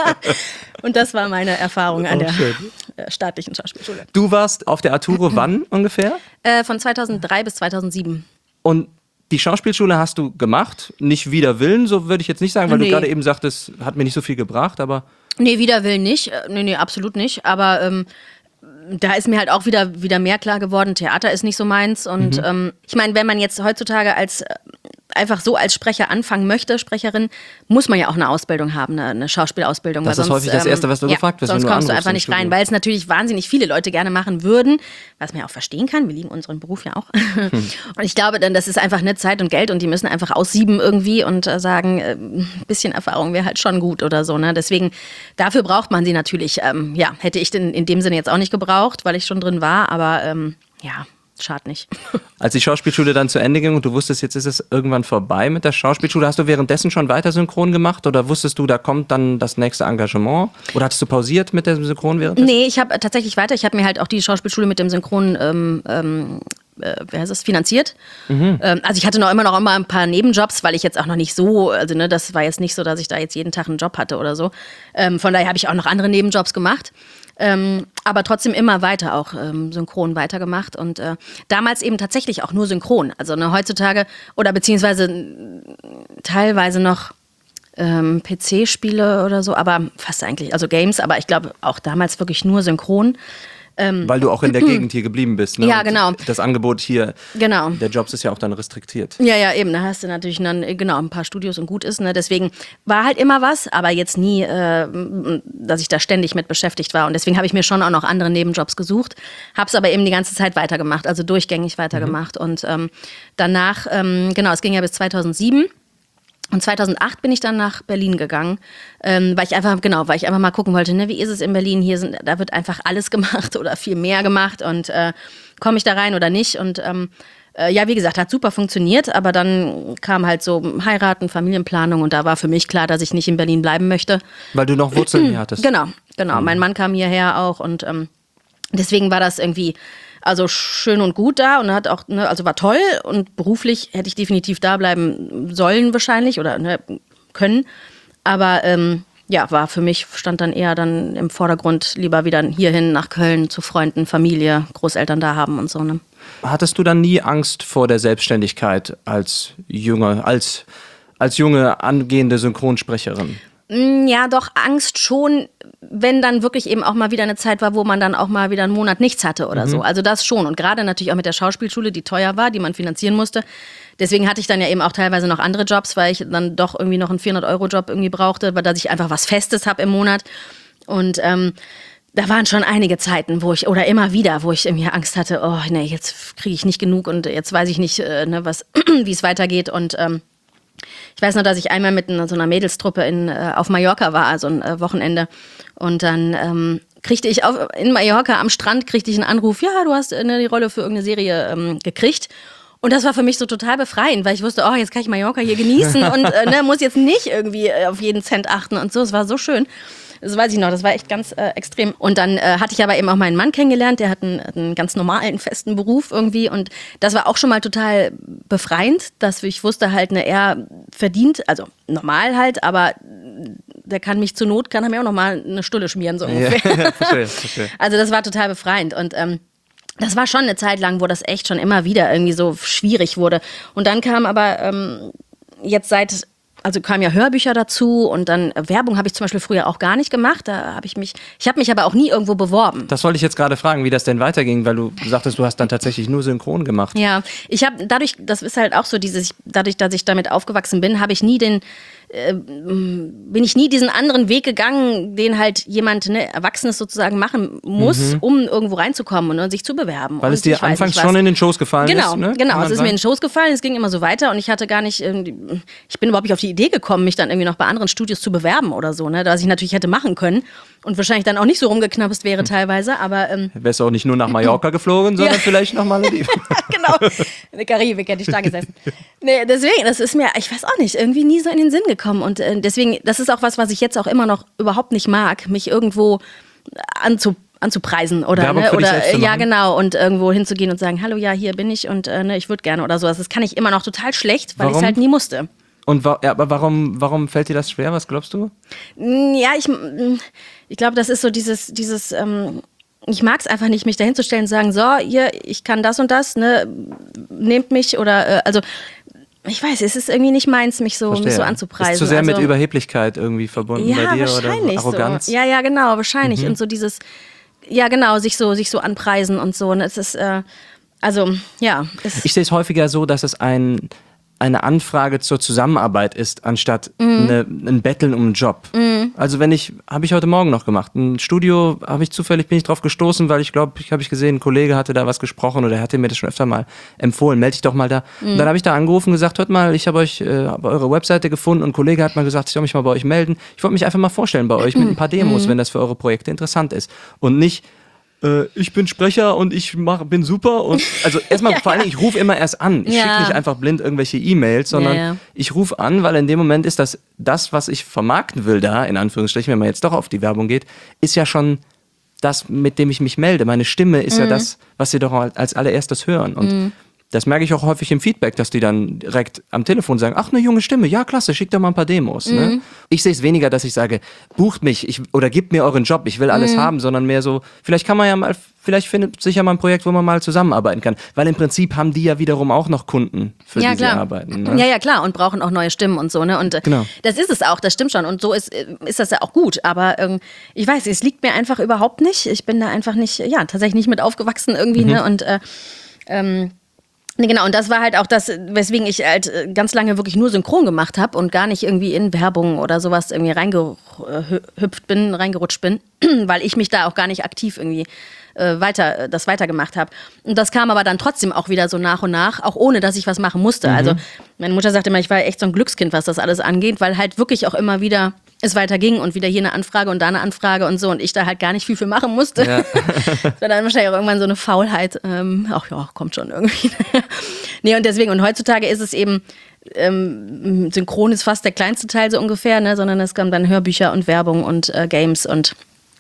Und das war meine Erfahrung an Oh, der schön. äh, staatlichen Schauspielschule. Du warst auf der Arturo wann ungefähr? Äh, von zweitausenddrei bis zweitausendsieben. Und die Schauspielschule hast du gemacht, nicht wider Willen, so würde ich jetzt nicht sagen, weil Nee. du gerade eben sagtest, hat mir nicht so viel gebracht, aber Nee, wider Willen nicht. Äh, Nee, nee, absolut nicht. Aber ähm, da ist mir halt auch wieder, wieder mehr klar geworden, Theater ist nicht so meins. Und Mhm. ähm, ich meine, wenn man jetzt heutzutage als äh, einfach so als Sprecher anfangen möchte, Sprecherin, muss man ja auch eine Ausbildung haben, eine, eine Schauspielausbildung. Das weil ist sonst, häufig das Erste, was du ja, gefragt wirst, sonst wenn du kommst du anrufst einfach im nicht rein, Studio. weil es natürlich wahnsinnig viele Leute gerne machen würden, was man ja auch verstehen kann. Wir lieben unseren Beruf ja auch. Hm. Und ich glaube dann, das ist einfach eine Zeit und Geld und die müssen einfach aussieben irgendwie und äh, sagen, äh, ein bisschen Erfahrung wäre halt schon gut oder so. Ne? Deswegen, dafür braucht man sie natürlich. Ähm, ja, hätte ich den in dem Sinne jetzt auch nicht gebraucht, weil ich schon drin war, aber ähm, ja, schade nicht. als die Schauspielschule dann zu Ende ging und du wusstest, jetzt ist es irgendwann vorbei mit der Schauspielschule, hast du währenddessen schon weiter synchron gemacht oder wusstest du, da kommt dann das nächste Engagement? Oder hattest du pausiert mit dem Synchron währenddessen? Nee, ich habe tatsächlich weiter. Ich habe mir halt auch die Schauspielschule mit dem Synchron ähm, ähm, äh, wer heißt das, finanziert. Ähm, also ich hatte noch immer noch immer ein paar Nebenjobs, weil ich jetzt auch noch nicht so, also ne, das war jetzt nicht so, dass ich da jetzt jeden Tag einen Job hatte oder so. Ähm, von daher habe ich auch noch andere Nebenjobs gemacht. Ähm, aber trotzdem immer weiter auch ähm, synchron weitergemacht und äh, damals eben tatsächlich auch nur synchron. Also ne, heutzutage oder beziehungsweise äh, teilweise noch ähm, P C-Spiele oder so, aber fast eigentlich, also Games, aber ich glaube auch damals wirklich nur synchron. Weil du auch in der Gegend hier geblieben bist. Ne? Ja, Und genau. das Angebot hier, Genau. der Jobs ist ja auch dann restriktiert. Ja, ja, eben. Da hast du natürlich dann äh, genau ein paar Studios und gut ist. Ne? Deswegen war halt immer was, aber jetzt nie, äh, dass ich da ständig mit beschäftigt war. Und deswegen habe ich mir schon auch noch andere Nebenjobs gesucht, habe es aber eben die ganze Zeit weitergemacht, also durchgängig weitergemacht. Und ähm, danach, ähm, genau, es ging ja bis zweitausendsieben. Und zweitausendacht bin ich dann nach Berlin gegangen, ähm, weil ich einfach, genau, weil ich einfach mal gucken wollte, ne, wie ist es in Berlin? Hier sind, da wird einfach alles gemacht oder viel mehr gemacht und äh, komme ich da rein oder nicht? Und ähm, äh, ja, wie gesagt, hat super funktioniert, aber dann kam halt so Heiraten, Familienplanung und da war für mich klar, dass ich nicht in Berlin bleiben möchte. Weil du noch Wurzeln hier hattest. Genau, genau. Mein Mann kam hierher auch und ähm, deswegen war das irgendwie also schön und gut da und hat auch, ne, also war toll und beruflich hätte ich definitiv da bleiben sollen wahrscheinlich oder ne, können. Aber ähm, ja, war für mich, stand dann eher dann im Vordergrund, lieber wieder hierhin nach Köln zu Freunden, Familie, Großeltern da haben und so. Ne? Hattest du dann nie Angst vor der Selbstständigkeit als junge, als, als junge angehende Synchronsprecherin? Ja, doch, Angst schon, wenn dann wirklich eben auch mal wieder eine Zeit war, wo man dann auch mal wieder einen Monat nichts hatte oder mhm. so. Also das schon. Und gerade natürlich auch mit der Schauspielschule, die teuer war, die man finanzieren musste. Deswegen hatte ich dann ja eben auch teilweise noch andere Jobs, weil ich dann doch irgendwie noch einen vierhundert-Euro-Job irgendwie brauchte, weil dass ich einfach was Festes habe im Monat. Und ähm, da waren schon einige Zeiten, wo ich, oder immer wieder, wo ich irgendwie Angst hatte, oh nee, jetzt kriege ich nicht genug und jetzt weiß ich nicht, äh, ne, was, wie es weitergeht. Und ähm, ich weiß noch, dass ich einmal mit einer, so einer Mädelstruppe in, äh, auf Mallorca war, also ein äh, Wochenende. Und dann ähm, kriegte ich auf, in Mallorca am Strand kriegte ich einen Anruf, ja, du hast äh, die Rolle für irgendeine Serie ähm, gekriegt. Und das war für mich so total befreiend, weil ich wusste, oh, jetzt kann ich Mallorca hier genießen und äh, ne, muss jetzt nicht irgendwie äh, auf jeden Cent achten und so. Es war so schön. Das weiß ich noch, das war echt ganz äh, extrem. Und dann äh, hatte ich aber eben auch meinen Mann kennengelernt, der hat einen, einen ganz normalen, festen Beruf irgendwie. Und das war auch schon mal total befreiend, dass ich wusste halt, ne, er verdient, also normal halt, aber der kann mich zur Not, kann er mir auch noch mal eine Stulle schmieren, so ungefähr. Ja, verstehe, verstehe. Also das war total befreiend und ähm, das war schon eine Zeit lang, wo das echt schon immer wieder irgendwie so schwierig wurde. Und dann kam aber ähm, jetzt seit... Also kamen ja Hörbücher dazu und dann äh, Werbung habe ich zum Beispiel früher auch gar nicht gemacht. Da habe ich mich, ich habe mich aber auch nie irgendwo beworben. Das wollte ich jetzt gerade fragen, wie das denn weiterging, weil du sagtest, du hast dann tatsächlich nur synchron gemacht. Ja, ich habe dadurch, das ist halt auch so dieses, dadurch, dass ich damit aufgewachsen bin, habe ich nie den, äh, bin ich nie diesen anderen Weg gegangen, den halt jemand, ne, Erwachsenes sozusagen machen muss, mhm. um irgendwo reinzukommen und, und sich zu bewerben. Weil und es dir anfangs schon in den Schoß gefallen genau, ist, ne? Genau, es ist mir in den Schoß gefallen, es ging immer so weiter und ich hatte gar nicht, ich bin überhaupt nicht auf die Idee gekommen, mich dann irgendwie noch bei anderen Studios zu bewerben oder so, ne, was ich natürlich hätte machen können und wahrscheinlich dann auch nicht so rumgeknappst wäre teilweise, aber... Ähm, wärst du auch nicht nur nach Mallorca geflogen, sondern ja. vielleicht nach Malediven. Genau, in der Karibik hätte ich da gesessen. Nee, deswegen, das ist mir, ich weiß auch nicht, irgendwie nie so in den Sinn gekommen und äh, deswegen, das ist auch was, was ich jetzt auch immer noch überhaupt nicht mag, mich irgendwo anzu, anzupreisen oder, Werbung ne, für dich oder selbst zu ja machen. genau und irgendwo hinzugehen und sagen, hallo, ja, hier bin ich und äh, ne, ich würde gerne oder sowas. Das kann ich immer noch total schlecht, weil ich es halt nie musste. Und wa- ja, aber warum, warum fällt dir das schwer? Was glaubst du? Ja, ich, ich glaube, das ist so dieses, dieses ähm, ich mag es einfach nicht, mich dahin zu stellen und sagen, so, hier, ich kann das und das, ne, nehmt mich oder, äh, also, ich weiß, es ist irgendwie nicht meins, mich so, mich so anzupreisen. Ist zu sehr also, mit Überheblichkeit irgendwie verbunden ja, bei dir wahrscheinlich oder Arroganz? So. Ja, ja, genau, wahrscheinlich. Mhm. Und so dieses, ja, genau, sich so, sich so anpreisen und so. Und es ist, äh, also, ja. Es Ich sehe es häufiger so, dass es ein, eine Anfrage zur Zusammenarbeit ist, anstatt Mhm. eine, ein Betteln um einen Job. Mhm. Also wenn ich, habe ich heute Morgen noch gemacht, ein Studio habe ich zufällig, bin ich drauf gestoßen, weil ich glaube, ich habe ich gesehen, ein Kollege hatte da was gesprochen oder er hatte mir das schon öfter mal empfohlen, melde dich doch mal da. Mhm. Und dann habe ich da angerufen und gesagt, hört mal, ich habe euch äh, hab eure Webseite gefunden und ein Kollege hat mal gesagt, ich soll mich mal bei euch melden. Ich wollte mich einfach mal vorstellen bei euch mit ein paar Demos, mhm. wenn das für eure Projekte interessant ist. Und nicht, äh, ich bin Sprecher und ich mach, bin super. Und also erstmal, ja, vor allem, ich rufe immer erst an. Ich ja. schicke nicht einfach blind irgendwelche E-Mails, sondern ja, ja. ich rufe an, weil in dem Moment ist das, das, was ich vermarkten will da, in Anführungsstrichen, wenn man jetzt doch auf die Werbung geht, ist ja schon das, mit dem ich mich melde. Meine Stimme ist mhm. ja das, was sie doch als allererstes hören. Und mhm. das merke ich auch häufig im Feedback, dass die dann direkt am Telefon sagen, ach, eine junge Stimme, ja, klasse, schickt doch mal ein paar Demos. Mhm. Ne? Ich sehe es weniger, dass ich sage, bucht mich ich, oder gebt mir euren Job, ich will alles mhm. haben, sondern mehr so, vielleicht kann man ja mal, vielleicht findet sich ja mal ein Projekt, wo man mal zusammenarbeiten kann. Weil im Prinzip haben die ja wiederum auch noch Kunden, für ja, die klar. sie arbeiten. Ne? Ja, ja, klar, und brauchen auch neue Stimmen und so. Ne? Und äh, genau. das ist es auch, das stimmt schon. Und so ist, ist das ja auch gut. Aber ähm, ich weiß, es liegt mir einfach überhaupt nicht. Ich bin da einfach nicht, ja, tatsächlich nicht mit aufgewachsen irgendwie. Mhm. Ne? Und äh, ähm, Nee, genau, und das war halt auch das, weswegen ich halt äh, ganz lange wirklich nur synchron gemacht habe und gar nicht irgendwie in Werbung oder sowas irgendwie reingehüpft bin, reingerutscht bin, weil ich mich da auch gar nicht aktiv irgendwie äh, weiter, das weitergemacht habe. Und das kam aber dann trotzdem auch wieder so nach und nach, auch ohne, dass ich was machen musste. Mhm. Also meine Mutter sagte immer, ich war echt so ein Glückskind, was das alles angeht, weil halt wirklich auch immer wieder es weiterging und wieder hier eine Anfrage und da eine Anfrage und so und ich da halt gar nicht viel für machen musste. Ja. Das war dann wahrscheinlich auch irgendwann so eine Faulheit. Ähm, ach ja, kommt schon irgendwie. Nee, und deswegen, und heutzutage ist es eben, ähm, Synchron ist fast der kleinste Teil so ungefähr, ne, sondern es kamen dann Hörbücher und Werbung und äh, Games und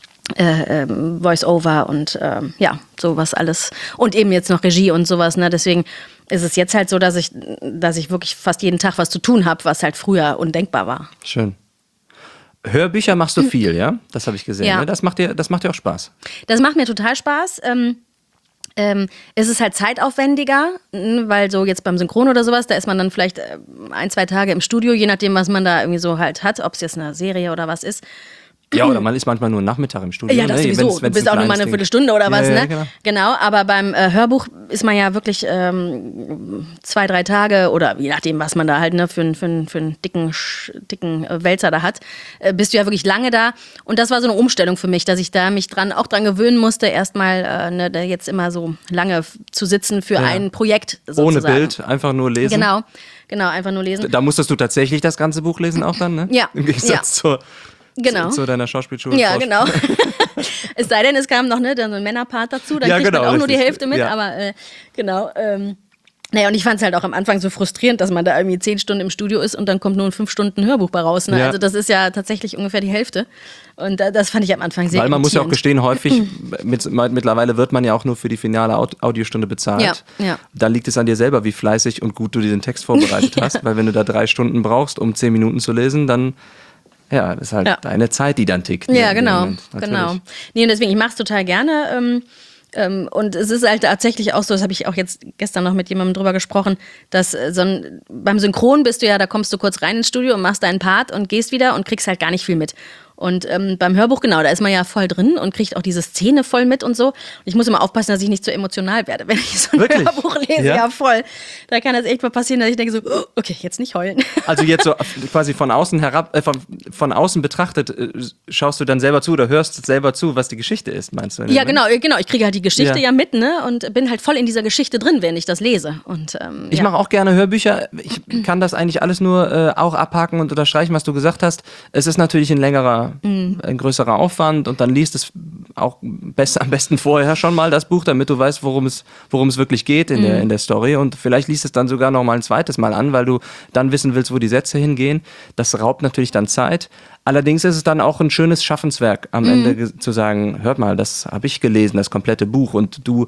äh, ähm, Voice-Over und äh, ja, sowas alles. Und eben jetzt noch Regie und sowas, ne, deswegen ist es jetzt halt so, dass ich, dass ich wirklich fast jeden Tag was zu tun habe, was halt früher undenkbar war. Schön. Hörbücher machst du viel, ja? Das habe ich gesehen. Ja. Ne? Das macht dir, das macht dir auch Spaß. Das macht mir total Spaß. Ähm, ähm, es ist halt zeitaufwendiger, weil so jetzt beim Synchron oder sowas, da ist man dann vielleicht ein, zwei Tage im Studio, je nachdem, was man da irgendwie so halt hat, ob es jetzt eine Serie oder was ist. Ja, oder man ist manchmal nur einen Nachmittag im Studio. Ja, das ne? sowieso. Wenn's, wenn's du bist auch nur mal eine Ding. Viertelstunde oder was, ja, ja, ne? Genau. genau, aber beim äh, Hörbuch ist man ja wirklich ähm, zwei, drei Tage oder je nachdem, was man da halt ne, für, für, für einen dicken, dicken äh, Wälzer da hat, äh, bist du ja wirklich lange da. Und das war so eine Umstellung für mich, dass ich da mich dran auch dran gewöhnen musste, erstmal äh, ne, da jetzt immer so lange f- zu sitzen für Ja. ein Projekt sozusagen. Ohne Bild, einfach nur lesen. Genau, genau, einfach nur lesen. Da musstest du tatsächlich das ganze Buch lesen auch dann, ne? Ja. Im Gegensatz Ja. zur, Genau. zu, zu deiner Schauspielschule. Ja, Vorsch- genau. Es sei denn, es kam noch ne, dann so ein Männerpart dazu, dann Ja, kriegt genau, man auch nur die richtig. Hälfte mit, Ja. aber äh, genau. Ähm, naja, und ich fand es halt auch am Anfang so frustrierend, dass man da irgendwie zehn Stunden im Studio ist und dann kommt nur ein fünf Stunden Hörbuch bei raus. Ne? Ja. Also das ist ja tatsächlich ungefähr die Hälfte. Und äh, das fand ich am Anfang sehr Weil man muss ja auch irritierend. gestehen, häufig, mit, mittlerweile wird man ja auch nur für die finale Aud- Audiostunde bezahlt. Ja, ja. Dann liegt es an dir selber, wie fleißig und gut du diesen Text vorbereitet Ja. hast. Weil wenn du da drei Stunden brauchst, um zehn Minuten zu lesen, dann ja, das ist halt Ja. deine Zeit, die dann tickt. ne, Ja, in dem genau, Moment, natürlich. genau. Nee, und deswegen, ich mache es total gerne. Ähm, ähm, und es ist halt tatsächlich auch so, das habe ich auch jetzt gestern noch mit jemandem drüber gesprochen, dass äh, so ein, beim Synchron bist du ja, da kommst du kurz rein ins Studio und machst deinen Part und gehst wieder und kriegst halt gar nicht viel mit. Und ähm, beim Hörbuch, genau, da ist man ja voll drin und kriegt auch diese Szene voll mit und so. Und ich muss immer aufpassen, dass ich nicht zu emotional werde, wenn ich so ein Wirklich? Hörbuch lese. Ja? Ja? voll. Da kann das echt mal passieren, dass ich denke so, oh, okay, jetzt nicht heulen. Also jetzt so quasi von außen herab, äh, von, von außen betrachtet, äh, schaust du dann selber zu oder hörst selber zu, was die Geschichte ist, meinst du? Ja, genau, genau. Ich kriege halt die Geschichte Ja. ja, mit, ne? Und bin halt voll in dieser Geschichte drin, wenn ich das lese. Und, ähm, Ich ja. mache auch gerne Hörbücher. Ich kann das eigentlich alles nur äh, auch abhaken und unterstreichen, was du gesagt hast. Es ist natürlich ein längerer, Mhm. ein größerer Aufwand und dann liest es auch best, am besten vorher schon mal das Buch, damit du weißt, worum es, worum es wirklich geht in, Mhm. der, in der Story. Und vielleicht liest es dann sogar noch mal ein zweites Mal an, weil du dann wissen willst, wo die Sätze hingehen. Das raubt natürlich dann Zeit. Allerdings ist es dann auch ein schönes Schaffenswerk, am Mhm. Ende ge- zu sagen, hört mal, das habe ich gelesen, das komplette Buch. Und du,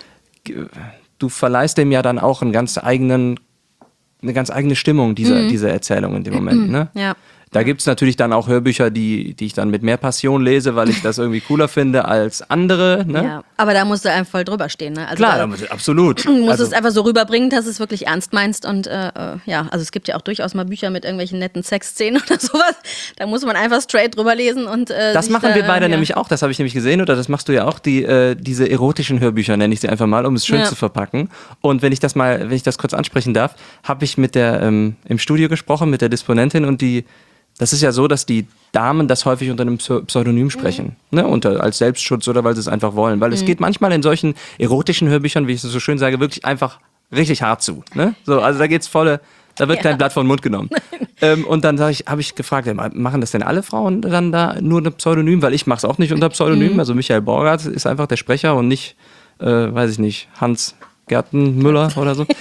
du verleihst dem ja dann auch einen ganz eigenen, eine ganz eigene Stimmung, dieser, Mhm. dieser Erzählung in dem Moment. Ne? Ja. Da gibt es natürlich dann auch Hörbücher, die, die ich dann mit mehr Passion lese, weil ich das irgendwie cooler finde als andere. Ne? Ja, aber da musst du einfach voll drüber stehen. Ne? Also Klar, da, da muss- absolut. du musst Also, es einfach so rüberbringen, dass es wirklich ernst meinst. Und äh, äh, ja, also es gibt ja auch durchaus mal Bücher mit irgendwelchen netten Sexszenen oder sowas. Da muss man einfach straight drüber lesen. Und, äh, das sich machen da, wir beide ja. nämlich auch, das habe ich nämlich gesehen, oder das machst du ja auch, die, äh, diese erotischen Hörbücher, nenne ich sie einfach mal, um es schön Ja. zu verpacken. Und wenn ich das mal, wenn ich das kurz ansprechen darf, habe ich mit der ähm, im Studio gesprochen, mit der Disponentin, und die, das ist ja so, dass die Damen das häufig unter einem Pseu- Pseudonym sprechen, Mhm. ne? Unter, als Selbstschutz oder weil sie es einfach wollen. Weil es geht manchmal in solchen erotischen Hörbüchern, wie ich es so schön sage, wirklich einfach richtig hart zu. Ne? So, also da geht's volle, da wird Ja. kein Blatt vom Mund genommen. ähm, und dann sag ich, habe ich gefragt, ja, machen das denn alle Frauen dann da nur ein Pseudonym? Weil ich mache es auch nicht unter Pseudonym. Mhm. Also Michael Borgert ist einfach der Sprecher und nicht, äh, weiß ich nicht, Hans Gertenmüller oder so.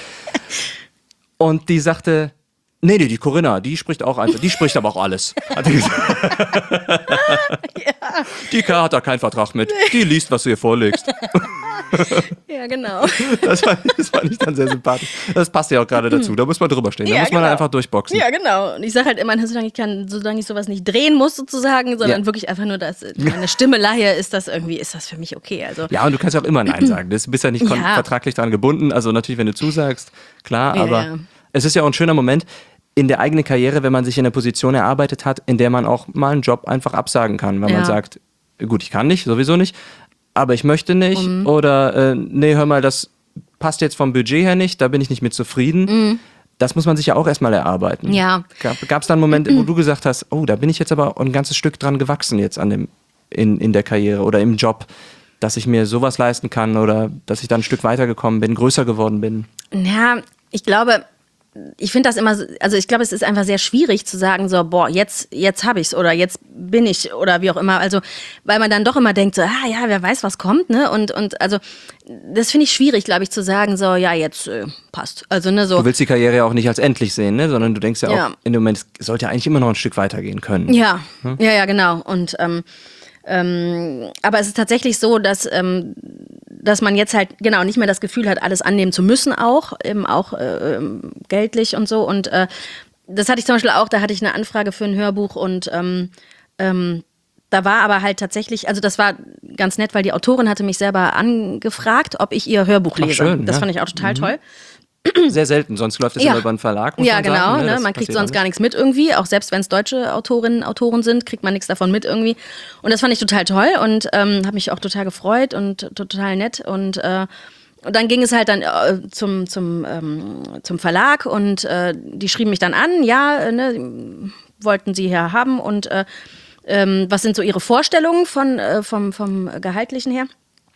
Und die sagte, nee, nee, die Corinna, die spricht auch einfach, die spricht aber auch alles. Hat die gesagt. Die K hat da keinen Vertrag mit. Die liest, was du ihr vorlegst. Ja, genau. Das fand, das fand ich dann sehr sympathisch. Das passt ja auch gerade dazu. Da muss man drüber stehen. Da Ja, muss man genau. einfach durchboxen. Ja, genau. Und ich sage halt immer, solange ich kann, solange ich sowas nicht drehen muss sozusagen, sondern Ja. wirklich einfach nur, dass meine Stimme leihe, ist das irgendwie, ist das für mich okay. Also Ja, und du kannst ja auch immer Nein sagen. Du bist ja nicht kon- Ja. vertraglich daran gebunden. Also natürlich, wenn du zusagst, klar. Ja, Aber ja. es ist ja auch ein schöner Moment in der eigenen Karriere, wenn man sich in einer Position erarbeitet hat, in der man auch mal einen Job einfach absagen kann. Weil man Ja. sagt, gut, ich kann nicht, sowieso nicht, aber ich möchte nicht. Oder, äh, nee, hör mal, das passt jetzt vom Budget her nicht, da bin ich nicht mit zufrieden. Mhm. Das muss man sich ja auch erstmal erarbeiten. Ja. Gab es da einen Moment, wo du gesagt hast, oh, da bin ich jetzt aber ein ganzes Stück dran gewachsen jetzt an dem, in, in der Karriere oder im Job, dass ich mir sowas leisten kann oder dass ich dann ein Stück weitergekommen bin, größer geworden bin? Ja, ich glaube, ich finde das immer, so- also ich glaube, es ist einfach sehr schwierig zu sagen, so, boah, jetzt, jetzt habe ich's oder jetzt bin ich oder wie auch immer. Also, weil man dann doch immer denkt, so, ah ja, wer weiß, was kommt, ne? Und, und also, das finde ich schwierig, glaube ich, zu sagen, so, ja, jetzt äh, passt. Also, ne, so. Du willst die Karriere ja auch nicht als endlich sehen, ne? Sondern du denkst ja, Ja. auch in dem Moment, es sollte ja eigentlich immer noch ein Stück weitergehen können. Ja, ja, ja, genau. Und ähm, ähm, aber es ist tatsächlich so, dass, ähm, dass man jetzt halt genau nicht mehr das Gefühl hat, alles annehmen zu müssen, auch, eben auch äh, ähm, geldlich und so. Und äh, das hatte ich zum Beispiel auch, da hatte ich eine Anfrage für ein Hörbuch und ähm, ähm, da war aber halt tatsächlich, also das war ganz nett, weil die Autorin hatte mich selber angefragt, ob ich ihr Hörbuch lese. schön, das ja. fand ich auch total toll. Sehr selten, sonst läuft das Ja. immer über einen Verlag, muss Ja, man genau. sagen. Ne? Das Man kriegt passiert sonst auch gar nichts mit irgendwie. Auch selbst wenn es deutsche Autorinnen, Autoren sind, kriegt man nichts davon mit irgendwie. Und das fand ich total toll und ähm, habe mich auch total gefreut und total nett. Und, äh, und dann ging es halt dann äh, zum, zum, ähm, zum Verlag und äh, die schrieben mich dann an, ja, äh, ne, wollten sie hier haben und äh, ähm, was sind so ihre Vorstellungen von, äh, vom, vom Gehaltlichen her?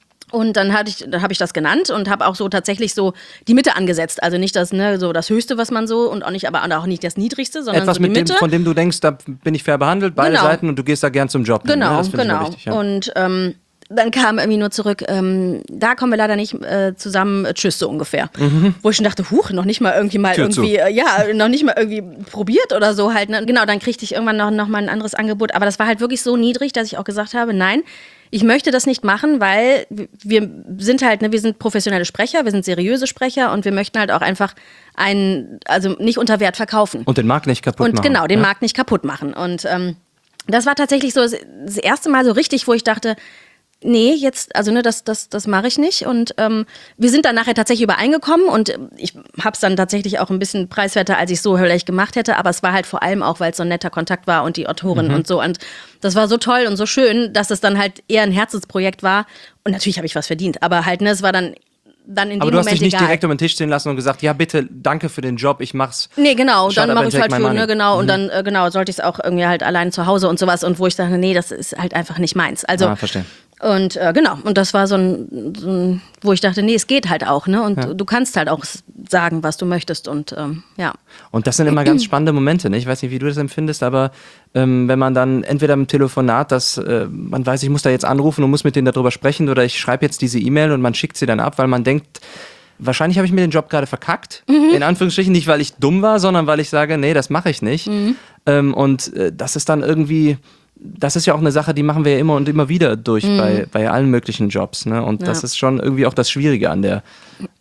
Und dann hatte ich, dann habe ich das genannt und habe auch so tatsächlich so die Mitte angesetzt. Also nicht das, ne, so das Höchste, was man so und auch nicht, aber auch nicht das Niedrigste, sondern Etwas so die mit dem, Mitte. von dem du denkst, da bin ich fair behandelt, beide Genau. Seiten, und du gehst da gern zum Job. hin, ne? Genau, Das finde ich genau. immer wichtig, ja. Und ähm, dann kam irgendwie nur zurück, ähm, da kommen wir leider nicht äh, zusammen, äh, tschüss, so ungefähr. Wo ich schon dachte, huch, noch nicht mal irgendwie mal Mhm. Tür zu. irgendwie, äh, ja, noch nicht mal irgendwie probiert oder so halt. Ne? Genau, dann kriegte ich irgendwann noch, noch mal ein anderes Angebot. Aber das war halt wirklich so niedrig, dass ich auch gesagt habe, nein, ich möchte das nicht machen, weil wir sind halt, ne, wir sind professionelle Sprecher, wir sind seriöse Sprecher und wir möchten halt auch einfach einen, also nicht unter Wert verkaufen. Und den Markt nicht kaputt Und machen. genau, den ja? Markt nicht kaputt machen. Und ähm, das war tatsächlich so das, das erste Mal so richtig, wo ich dachte, nee, jetzt, also ne, das, das, das mache ich nicht. Und ähm, wir sind dann nachher tatsächlich übereingekommen und ich habe es dann tatsächlich auch ein bisschen preiswerter, als ich es so vielleicht gemacht hätte. Aber es war halt vor allem auch, weil es so ein netter Kontakt war und die Autorin Mhm. und so. Und das war so toll und so schön, dass es dann halt eher ein Herzensprojekt war. Und natürlich habe ich was verdient, aber halt, ne, es war dann, dann in Aber dem du hast Moment dich nicht egal. direkt um den Tisch stehen lassen und gesagt, ja bitte, danke für den Job, ich mach's. Nee, genau, Shut dann up mache and ich take halt my für, money. ne, genau, und dann, äh, genau, sollte ich es auch irgendwie halt allein zu Hause und sowas und wo ich dachte, nee, das ist halt einfach nicht meins. Also, Ah, verstehe. und äh, genau, und das war so ein, so ein, wo ich dachte, nee, es geht halt auch, ne, und Ja. du, du kannst halt auch sagen, was du möchtest und ähm, ja. Und das sind immer ganz spannende Momente, ne? Ich weiß nicht, wie du das empfindest, aber ähm, wenn man dann entweder im Telefonat, dass äh, man weiß, ich muss da jetzt anrufen und muss mit denen darüber sprechen, oder ich schreibe jetzt diese E-Mail und man schickt sie dann ab, weil man denkt, wahrscheinlich habe ich mir den Job gerade verkackt, in Anführungsstrichen, nicht weil ich dumm war, sondern weil ich sage, nee, das mache ich nicht. Ähm, und äh, das ist dann irgendwie, das ist ja auch eine Sache, die machen wir ja immer und immer wieder durch bei, bei allen möglichen Jobs. Ne? Und das Ja. ist schon irgendwie auch das Schwierige an der,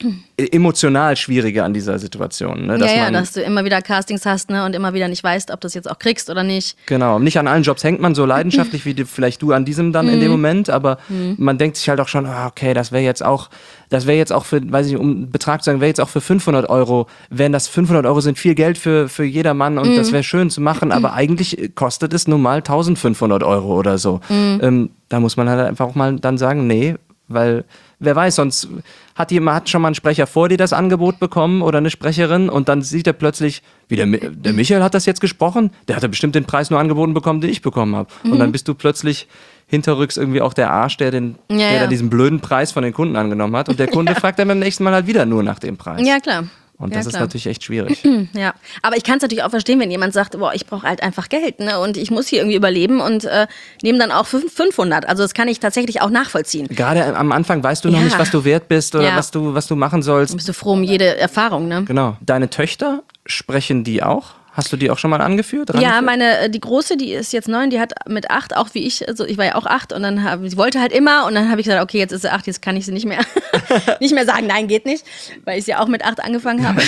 emotional Schwierige an dieser Situation. Ne? Dass ja, ja, man, dass du immer wieder Castings hast, ne, und immer wieder nicht weißt, ob du es jetzt auch kriegst oder nicht. Genau, nicht an allen Jobs hängt man so leidenschaftlich wie die, vielleicht du an diesem dann in dem Moment, aber man denkt sich halt auch schon, ah, okay, das wäre jetzt auch, das wäre jetzt auch für, weiß ich nicht, um einen Betrag zu sagen, wäre jetzt auch für fünfhundert Euro, wenn das fünfhundert Euro sind, viel Geld für, für jedermann und das wäre schön zu machen, aber eigentlich kostet es nun mal eintausendfünfhundert Euro oder so. Ähm, da muss man halt einfach auch mal dann sagen, nee, weil wer weiß, sonst hat jemand hat schon mal ein Sprecher vor dir das Angebot bekommen oder eine Sprecherin und dann sieht er plötzlich, wie der, Mi- der Michael hat das jetzt gesprochen, der hat ja bestimmt den Preis nur angeboten bekommen, den ich bekommen habe. Und dann bist du plötzlich hinterrücks irgendwie auch der Arsch, der, den, Ja, der ja. da diesen blöden Preis von den Kunden angenommen hat und der Kunde fragt dann beim nächsten Mal halt wieder nur nach dem Preis. Ja, klar. Und ja, das ist klar. natürlich echt schwierig. Ja, aber ich kann es natürlich auch verstehen, wenn jemand sagt, boah, ich brauche halt einfach Geld, ne, und ich muss hier irgendwie überleben und äh, nehme dann auch fünf- fünfhundert. Also das kann ich tatsächlich auch nachvollziehen. Gerade am Anfang weißt du noch Ja. nicht, was du wert bist oder Ja. was du, was du machen sollst. Bist du froh um jede Erfahrung, ne? Genau. Deine Töchter, sprechen die auch? Hast du die auch schon mal angeführt? Ja, rangeführt? meine, äh, die Große, die ist jetzt neun, die hat mit acht, auch wie ich, also ich war ja auch acht und dann hab, sie wollte halt immer und dann habe ich gesagt, okay, jetzt ist sie acht, jetzt kann ich sie nicht mehr, nicht mehr sagen, nein, geht nicht, weil ich sie auch mit acht angefangen habe.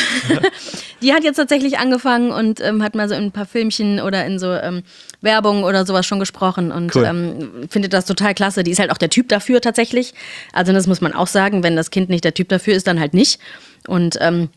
Die hat jetzt tatsächlich angefangen und ähm, hat mal so in ein paar Filmchen oder in so ähm, Werbung oder sowas schon gesprochen und Cool. ähm, findet das total klasse. Die ist halt auch der Typ dafür tatsächlich. Also das muss man auch sagen, wenn das Kind nicht der Typ dafür ist, dann halt nicht. Und ähm,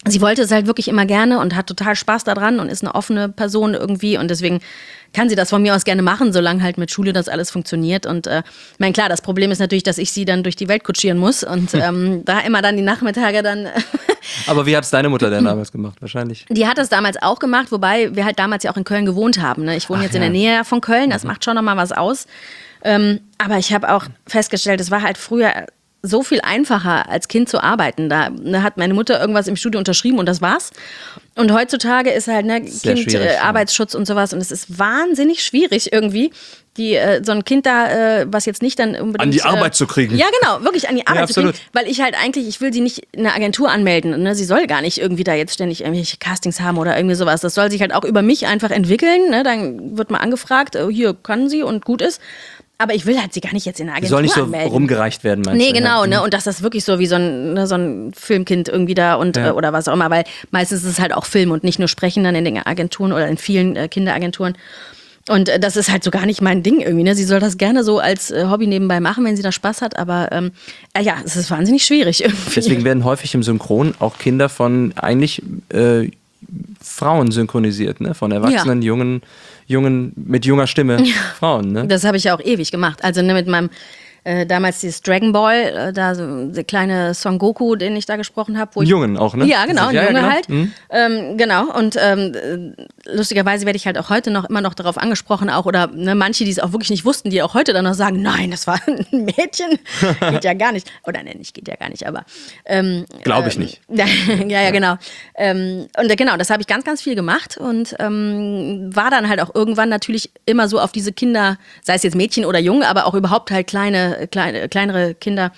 sie wollte es halt wirklich immer gerne und hat total Spaß daran und ist eine offene Person irgendwie und deswegen kann sie das von mir aus gerne machen, solange halt mit Schule das alles funktioniert. Und äh, ich meine, klar, das Problem ist natürlich, dass ich sie dann durch die Welt kutschieren muss und ähm, da immer dann die Nachmittage dann... Aber wie hat es deine Mutter denn damals gemacht? Wahrscheinlich. Die hat das damals auch gemacht, wobei wir halt damals ja auch in Köln gewohnt haben. Ne? Ich wohne Ach, jetzt in ja. der Nähe von Köln, das macht schon nochmal was aus. Ähm, aber ich habe auch festgestellt, es war halt früher so viel einfacher, als Kind zu arbeiten. Da ne, hat meine Mutter irgendwas im Studio unterschrieben und das war's. Und heutzutage ist halt ne, Sehr Kind, schwierig, äh, ja. Arbeitsschutz und sowas. Und es ist wahnsinnig schwierig irgendwie, die, äh, so ein Kind da, äh, was jetzt nicht dann unbedingt... An die Arbeit äh, zu kriegen. Ja, genau, wirklich an die Arbeit Ja, zu kriegen. absolut. Weil ich halt eigentlich, ich will sie nicht in eine Agentur anmelden. Ne? Sie soll gar nicht irgendwie da jetzt ständig irgendwelche Castings haben oder irgendwie sowas. Das soll sich halt auch über mich einfach entwickeln. Ne? Dann wird mal angefragt, äh, hier kann sie und gut ist. Aber ich will halt sie gar nicht jetzt in eine Die Agentur soll nicht so anmelden. rumgereicht werden, meinst Nee, du? genau, Ja. ne? Und dass das wirklich so wie so ein, ne, so ein Filmkind irgendwie da und Ja. äh, oder was auch immer, weil meistens ist es halt auch Film und nicht nur Sprechen dann in den Agenturen oder in vielen äh, Kinderagenturen. Und äh, das ist halt so gar nicht mein Ding irgendwie. Ne? Sie soll das gerne so als äh, Hobby nebenbei machen, wenn sie da Spaß hat. Aber ähm, äh, ja, es ist wahnsinnig schwierig irgendwie. Deswegen werden häufig im Synchron auch Kinder von eigentlich äh, Frauen synchronisiert, ne? Von erwachsenen, jungen, jungen, mit junger Stimme Frauen, ne? Das habe ich ja auch ewig gemacht. Also ne, mit meinem äh, damals dieses Dragon Ball, äh, da so der kleine Son Goku, den ich da gesprochen habe. Jungen auch, ne? Ja, genau, ein Ja, ja, Junge genau. halt. Mhm. Ähm, genau, und ähm, äh, lustigerweise werde ich halt auch heute noch immer noch darauf angesprochen, auch oder ne, manche, die es auch wirklich nicht wussten, die auch heute dann noch sagen, nein, das war ein Mädchen. Geht ja gar nicht. Oder ne, nicht, geht ja gar nicht, aber ähm, Glaube ich ähm, nicht. ja, ja, genau. Ähm, und äh, genau, das habe ich ganz, ganz viel gemacht und ähm, war dann halt auch irgendwann natürlich immer so auf diese Kinder, sei es jetzt Mädchen oder Jungen, aber auch überhaupt halt kleine, kleine kleinere Kinder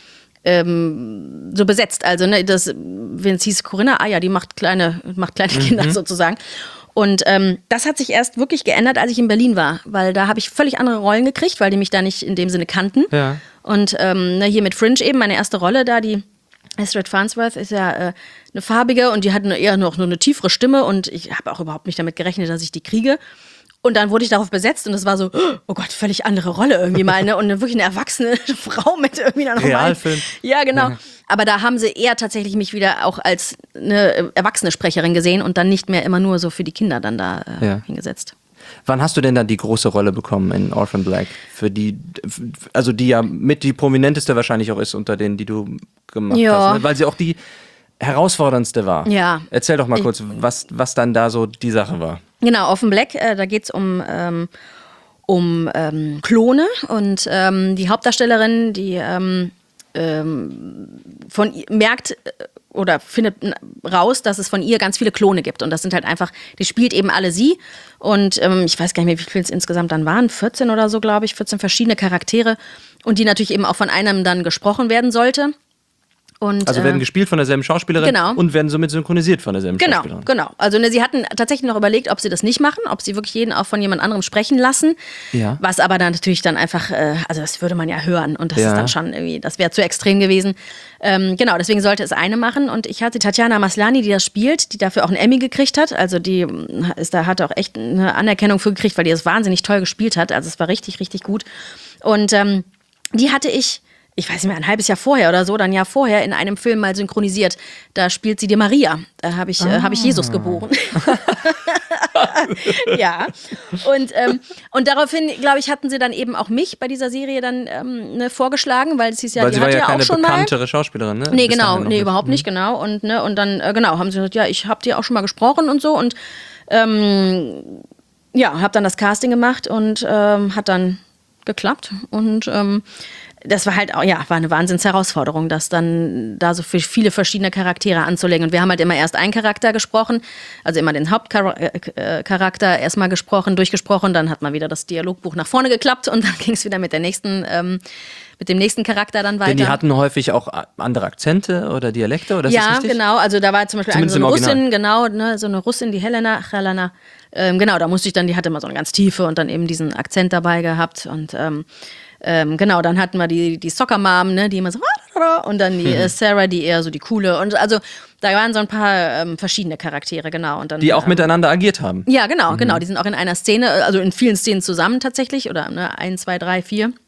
ähm, so besetzt. Also, ne, das, wenn es hieß Corinna, ah ja, die macht kleine, macht kleine Kinder sozusagen. Und ähm, das hat sich erst wirklich geändert, als ich in Berlin war, weil da habe ich völlig andere Rollen gekriegt, weil die mich da nicht in dem Sinne kannten. Ja. Und ähm, ne, hier mit Fringe eben, meine erste Rolle da, die Astrid Farnsworth ist ja äh, eine farbige und die hat eine, eher noch nur eine tiefere Stimme und ich habe auch überhaupt nicht damit gerechnet, dass ich die kriege. Und dann wurde ich darauf besetzt und es war so, oh Gott, völlig andere Rolle irgendwie mal, ne? Und eine, wirklich eine erwachsene Frau mit irgendwie einer normalen... Realfilm. Ja, genau. Aber da haben sie eher tatsächlich mich wieder auch als eine erwachsene Sprecherin gesehen und dann nicht mehr immer nur so für die Kinder dann da äh, Ja. hingesetzt. Wann hast du denn dann die große Rolle bekommen in Orphan Black? Für die, also die ja mit die prominenteste wahrscheinlich auch ist unter denen, die du gemacht Ja. hast. Ne? Weil sie auch die herausforderndste war. Ja. Erzähl doch mal Ich- kurz, was, was dann da so die Sache war. Genau, Orphan Black, äh, da geht es um, ähm, um ähm, Klone und ähm, die Hauptdarstellerin, die ähm, ähm, von ihr merkt äh, oder findet n- raus, dass es von ihr ganz viele Klone gibt. Und das sind halt einfach, die spielt eben alle sie. Und ähm, ich weiß gar nicht mehr, wie viele es insgesamt dann waren, vierzehn oder so, glaube ich, vierzehn verschiedene Charaktere. Und die natürlich eben auch von einem dann gesprochen werden sollte. Und, Also äh, werden gespielt von derselben Schauspielerin genau. und werden somit synchronisiert von derselben Genau, Schauspielerin. genau. Also ne, sie hatten tatsächlich noch überlegt, ob sie das nicht machen, ob sie wirklich jeden auch von jemand anderem sprechen lassen. Ja. Was aber dann natürlich dann einfach, äh, also das würde man ja hören und das Ja. ist dann schon irgendwie, das wäre zu extrem gewesen. Ähm, genau, deswegen sollte es eine machen und ich hatte Tatjana Maslany, die das spielt, die dafür auch einen Emmy gekriegt hat. Also die ist da hat auch echt eine Anerkennung für gekriegt, weil die das wahnsinnig toll gespielt hat. Also es war richtig, richtig gut. Und ähm, die hatte ich ich weiß nicht mehr, ein halbes Jahr vorher oder so, dann ein Jahr vorher in einem Film mal synchronisiert. Da spielt sie die Maria. Da habe ich, äh, hab ich Jesus geboren. Ja. Und, ähm, und daraufhin, glaube ich, hatten sie dann eben auch mich bei dieser Serie dann ähm, ne, vorgeschlagen, weil es hieß ja, Weil die sie hat war ja ja keine auch schon mal. bekanntere Schauspielerin, ne? Nee, Bis genau, dahin noch nee, nicht. überhaupt nicht, genau. Und, ne, und dann, äh, genau, haben sie gesagt, ja, ich habe dir auch schon mal gesprochen und so. Und ähm, ja, habe dann das Casting gemacht und ähm, hat dann geklappt. Und ähm, das war halt auch, ja, war eine Wahnsinnsherausforderung, das dann da so für viele verschiedene Charaktere anzulegen. Und wir haben halt immer erst einen Charakter gesprochen, also immer den Hauptcharakter erstmal gesprochen, durchgesprochen, dann hat man wieder das Dialogbuch nach vorne geklappt und dann ging es wieder mit der nächsten, ähm, mit dem nächsten Charakter dann weiter. Denn die hatten häufig auch andere Akzente oder Dialekte, oder ist das Ja, richtig? genau. Also da war zum Beispiel eine, Zumindest so eine im Original. Russin, genau, ne, so eine Russin, die Helena, Helena. Ähm, genau, da musste ich dann, die hatte immer so eine ganz tiefe und dann eben diesen Akzent dabei gehabt und ähm, ähm, genau, dann hatten wir die, die Soccer Mom, ne, die immer so und dann die äh, Sarah, die eher so die coole und also da waren so ein paar ähm, verschiedene Charaktere, genau. Und dann, Die auch ähm, miteinander agiert haben. ja, genau, genau. Die sind auch in einer Szene, also in vielen Szenen zusammen tatsächlich oder ne, ein, zwei, drei, vier.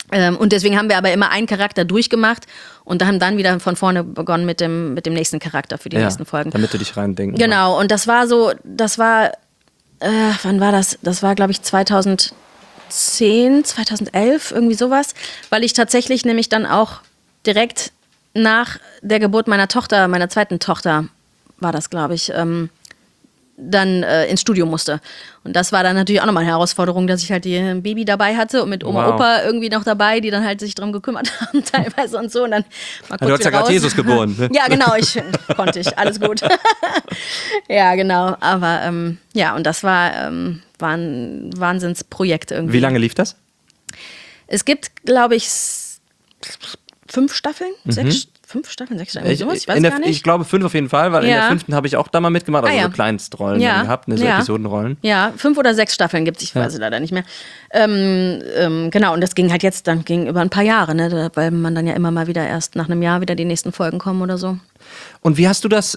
Ähm, und deswegen haben wir aber immer einen Charakter durchgemacht und haben dann wieder von vorne begonnen mit dem, mit dem nächsten Charakter für die Ja, nächsten Folgen. damit du dich reindenken Genau, und das war so, das war, äh, wann war das? Das war, glaube ich, zweitausendzehn, zweitausendelf, irgendwie sowas, weil ich tatsächlich nämlich dann auch direkt nach der Geburt meiner Tochter, meiner zweiten Tochter, war das, glaube ich, ähm, dann äh, ins Studio musste. Und das war dann natürlich auch nochmal eine Herausforderung, dass ich halt die ein Baby dabei hatte und mit Oma, Wow. Opa irgendwie noch dabei, die dann halt sich drum gekümmert haben teilweise und so. Und dann mal kurz Du hast ja wieder gerade raus. Jesus geboren. Ne? Ja, genau, ich konnte ich, alles gut. Ja, genau, aber ähm, ja, und das war, ähm, war ein Wahnsinnsprojekt irgendwie. Wie lange lief das? Es gibt, glaube ich, s- fünf Staffeln, sechs, fünf Staffeln, sechs Staffeln, Ich, sowas, ich weiß in der, gar nicht. Ich glaube fünf auf jeden Fall, weil in Ja. der fünften habe ich auch da mal mitgemacht, also Ah, ja. so Kleinstrollen Ja. dann gehabt, ne, so Ja. Episodenrollen. Ja, fünf oder sechs Staffeln gibt es, ich weiß es leider nicht mehr. Ähm, ähm, genau, und das ging halt jetzt dann ging über ein paar Jahre, ne, da- weil man dann ja immer mal wieder erst nach einem Jahr wieder die nächsten Folgen kommen oder so. Und wie hast du das?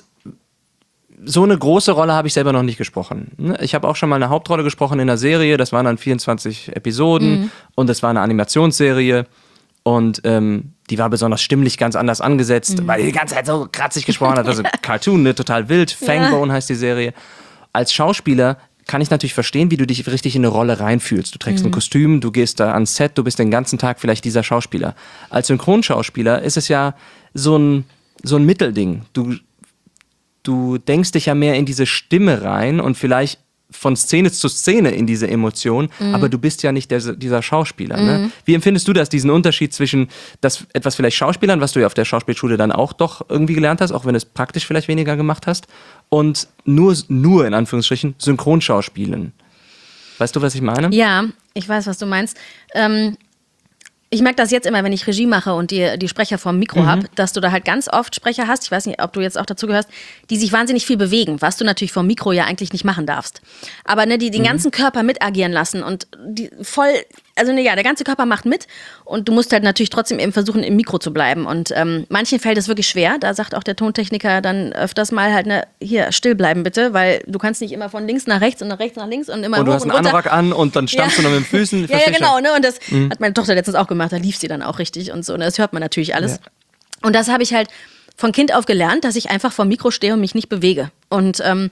So eine große Rolle habe ich selber noch nicht gesprochen. ne? Ich habe auch schon mal eine Hauptrolle gesprochen in einer Serie, das waren dann vierundzwanzig Episoden und das war eine Animationsserie und ähm, die war besonders stimmlich ganz anders angesetzt, weil die die ganze Zeit so kratzig gesprochen hat, also Cartoon, ne, total wild, Fangbone heißt die Serie. Als Schauspieler kann ich natürlich verstehen, wie du dich richtig in eine Rolle reinfühlst. Du trägst ein Kostüm, du gehst da ans Set, du bist den ganzen Tag vielleicht dieser Schauspieler. Als Synchronschauspieler ist es ja so ein, so ein Mittelding. Du, du denkst dich ja mehr in diese Stimme rein und vielleicht von Szene zu Szene in diese Emotion, aber du bist ja nicht der, dieser Schauspieler. Ne? Wie empfindest du das, diesen Unterschied zwischen das etwas vielleicht Schauspielern, was du ja auf der Schauspielschule dann auch doch irgendwie gelernt hast, auch wenn du es praktisch vielleicht weniger gemacht hast, und nur, nur in Anführungsstrichen Synchronschauspielen? Weißt du, was ich meine? Ja, ich weiß, was du meinst. Ähm, ich merke das jetzt immer, wenn ich Regie mache und die, die Sprecher vorm Mikro habe, dass du da halt ganz oft Sprecher hast, ich weiß nicht, ob du jetzt auch dazu gehörst, die sich wahnsinnig viel bewegen, was du natürlich vorm Mikro ja eigentlich nicht machen darfst. Aber ne, die den ganzen Körper mitagieren lassen und die voll, also ne, ja, der ganze Körper macht mit und du musst halt natürlich trotzdem eben versuchen, im Mikro zu bleiben. Und ähm, manchen fällt es wirklich schwer, da sagt auch der Tontechniker dann öfters mal halt, ne, hier, still bleiben bitte, weil du kannst nicht immer von links nach rechts und nach rechts nach links und immer Und du hoch hast und einen runter. Anorak an und dann stammst du noch mit den Füßen. Ja, ja, verstehst du? genau, ne? Und das hat meine Tochter letztens auch gemacht, da lief sie dann auch richtig und so. Ne? Das hört man natürlich alles. Ja. Und das habe ich halt von Kind auf gelernt, dass ich einfach vor dem Mikro stehe und mich nicht bewege. Und ähm,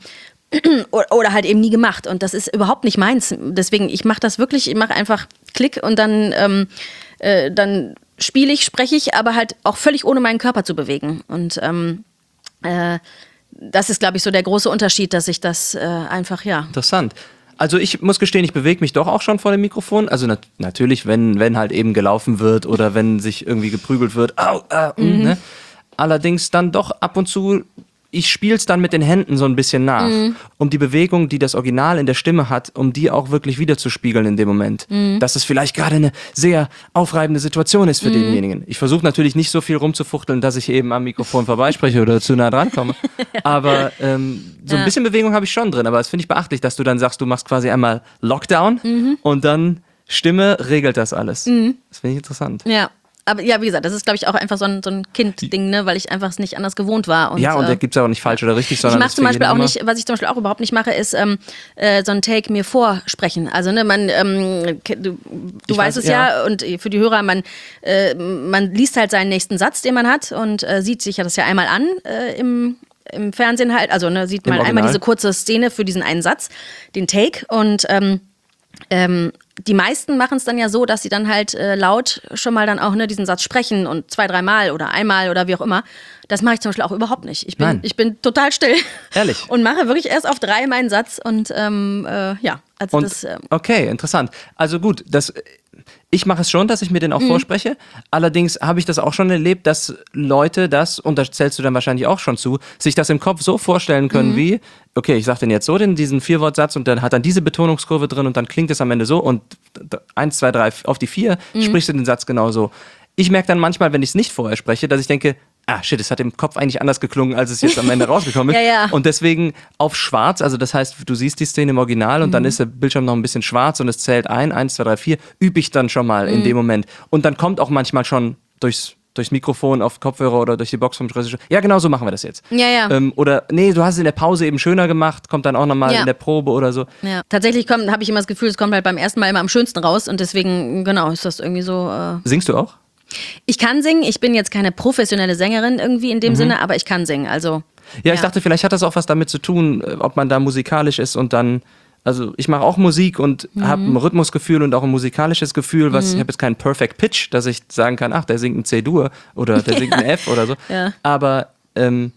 oder halt eben nie gemacht. Und das ist überhaupt nicht meins. Deswegen, ich mache das wirklich, ich mache einfach Klick und dann, ähm, äh, dann spiele ich, spreche ich, aber halt auch völlig ohne meinen Körper zu bewegen. Und ähm, äh, das ist, glaube ich, so der große Unterschied, dass ich das äh, einfach, ja. Interessant. Also ich muss gestehen, ich bewege mich doch auch schon vor dem Mikrofon. Also nat- natürlich, wenn, wenn halt eben gelaufen wird oder wenn sich irgendwie geprügelt wird. Au, äh, mhm. ne? Allerdings dann doch ab und zu, ich spiele es dann mit den Händen so ein bisschen nach, Mhm. um die Bewegung, die das Original in der Stimme hat, um die auch wirklich wiederzuspiegeln in dem Moment. Mhm. Dass es vielleicht gerade eine sehr aufreibende Situation ist für Mhm. denjenigen. Ich versuche natürlich nicht so viel rumzufuchteln, dass ich eben am Mikrofon vorbeispreche oder zu nah dran komme. Aber ähm, so ein Ja. bisschen Bewegung habe ich schon drin. Aber das finde ich beachtlich, dass du dann sagst, du machst quasi einmal Lockdown Mhm. und dann Stimme regelt das alles. Das finde ich interessant. Ja. Aber ja, wie gesagt, das ist, glaube ich, auch einfach so ein, so ein Kind-Ding, ne? Weil ich einfach es nicht anders gewohnt war. Und, ja, und da äh, gibt es auch nicht falsch oder richtig, ich sondern mache das zum für Beispiel jeden auch immer- nicht, was ich zum Beispiel auch überhaupt nicht mache, ist ähm, äh, so ein Take mir vorsprechen. Also ne, man, ähm, ke- du, du Ich weißt weiß, es ja. ja. Und für die Hörer, man, äh, man liest halt seinen nächsten Satz, den man hat und äh, sieht sich ja das ja einmal an äh, im im Fernsehen halt. Also ne, sieht Im man einmal Original. diese kurze Szene für diesen einen Satz, den Take und ähm, ähm, die meisten machen es dann ja so, dass sie dann halt äh, laut schon mal dann auch ne, diesen Satz sprechen und zwei, dreimal oder einmal oder wie auch immer. Das mache ich zum Beispiel auch überhaupt nicht. Ich bin, Nein. ich bin total still. Ehrlich? Und mache wirklich erst auf drei meinen Satz und ähm, äh, ja, also Und, das. Ähm, okay, interessant. Also gut, das, ich mache es schon, dass ich mir den auch vorspreche. Allerdings habe ich das auch schon erlebt, dass Leute das, und da zählst du dann wahrscheinlich auch schon zu, sich das im Kopf so vorstellen können wie, okay, ich sage den jetzt so, den, diesen Vierwortsatz und dann hat dann diese Betonungskurve drin und dann klingt es am Ende so und eins, zwei, drei auf die vier sprichst du den Satz genau so. Ich merke dann manchmal, wenn ich es nicht vorher spreche, dass ich denke, ah shit, es hat im Kopf eigentlich anders geklungen, als es jetzt am Ende rausgekommen ist. Ja, ja. Und deswegen auf schwarz, also das heißt, du siehst die Szene im Original und dann ist der Bildschirm noch ein bisschen schwarz und es zählt ein, eins, zwei, drei, vier, übe ich dann schon mal in dem Moment. Und dann kommt auch manchmal schon durchs durchs Mikrofon auf Kopfhörer oder durch die Box vom Regisseur. Ja, genau so machen wir das jetzt. Ja, ja. Ähm, oder, nee, du hast es in der Pause eben schöner gemacht, kommt dann auch nochmal Ja. in der Probe oder so. Ja. Tatsächlich habe ich immer das Gefühl, es kommt halt beim ersten Mal immer am schönsten raus und deswegen, genau, ist das irgendwie so. Äh Singst du auch? ich kann singen, ich bin jetzt keine professionelle Sängerin irgendwie in dem Sinne, aber ich kann singen, also. Ja, ich Ja. dachte, vielleicht hat das auch was damit zu tun, äh, ob man da musikalisch ist und dann, also ich mache auch Musik und Mhm. habe ein Rhythmusgefühl und auch ein musikalisches Gefühl, was ich habe jetzt keinen Perfect Pitch, dass ich sagen kann, ach, der singt ein C-Dur oder der singt ein F oder so. Ja. Aber ähm,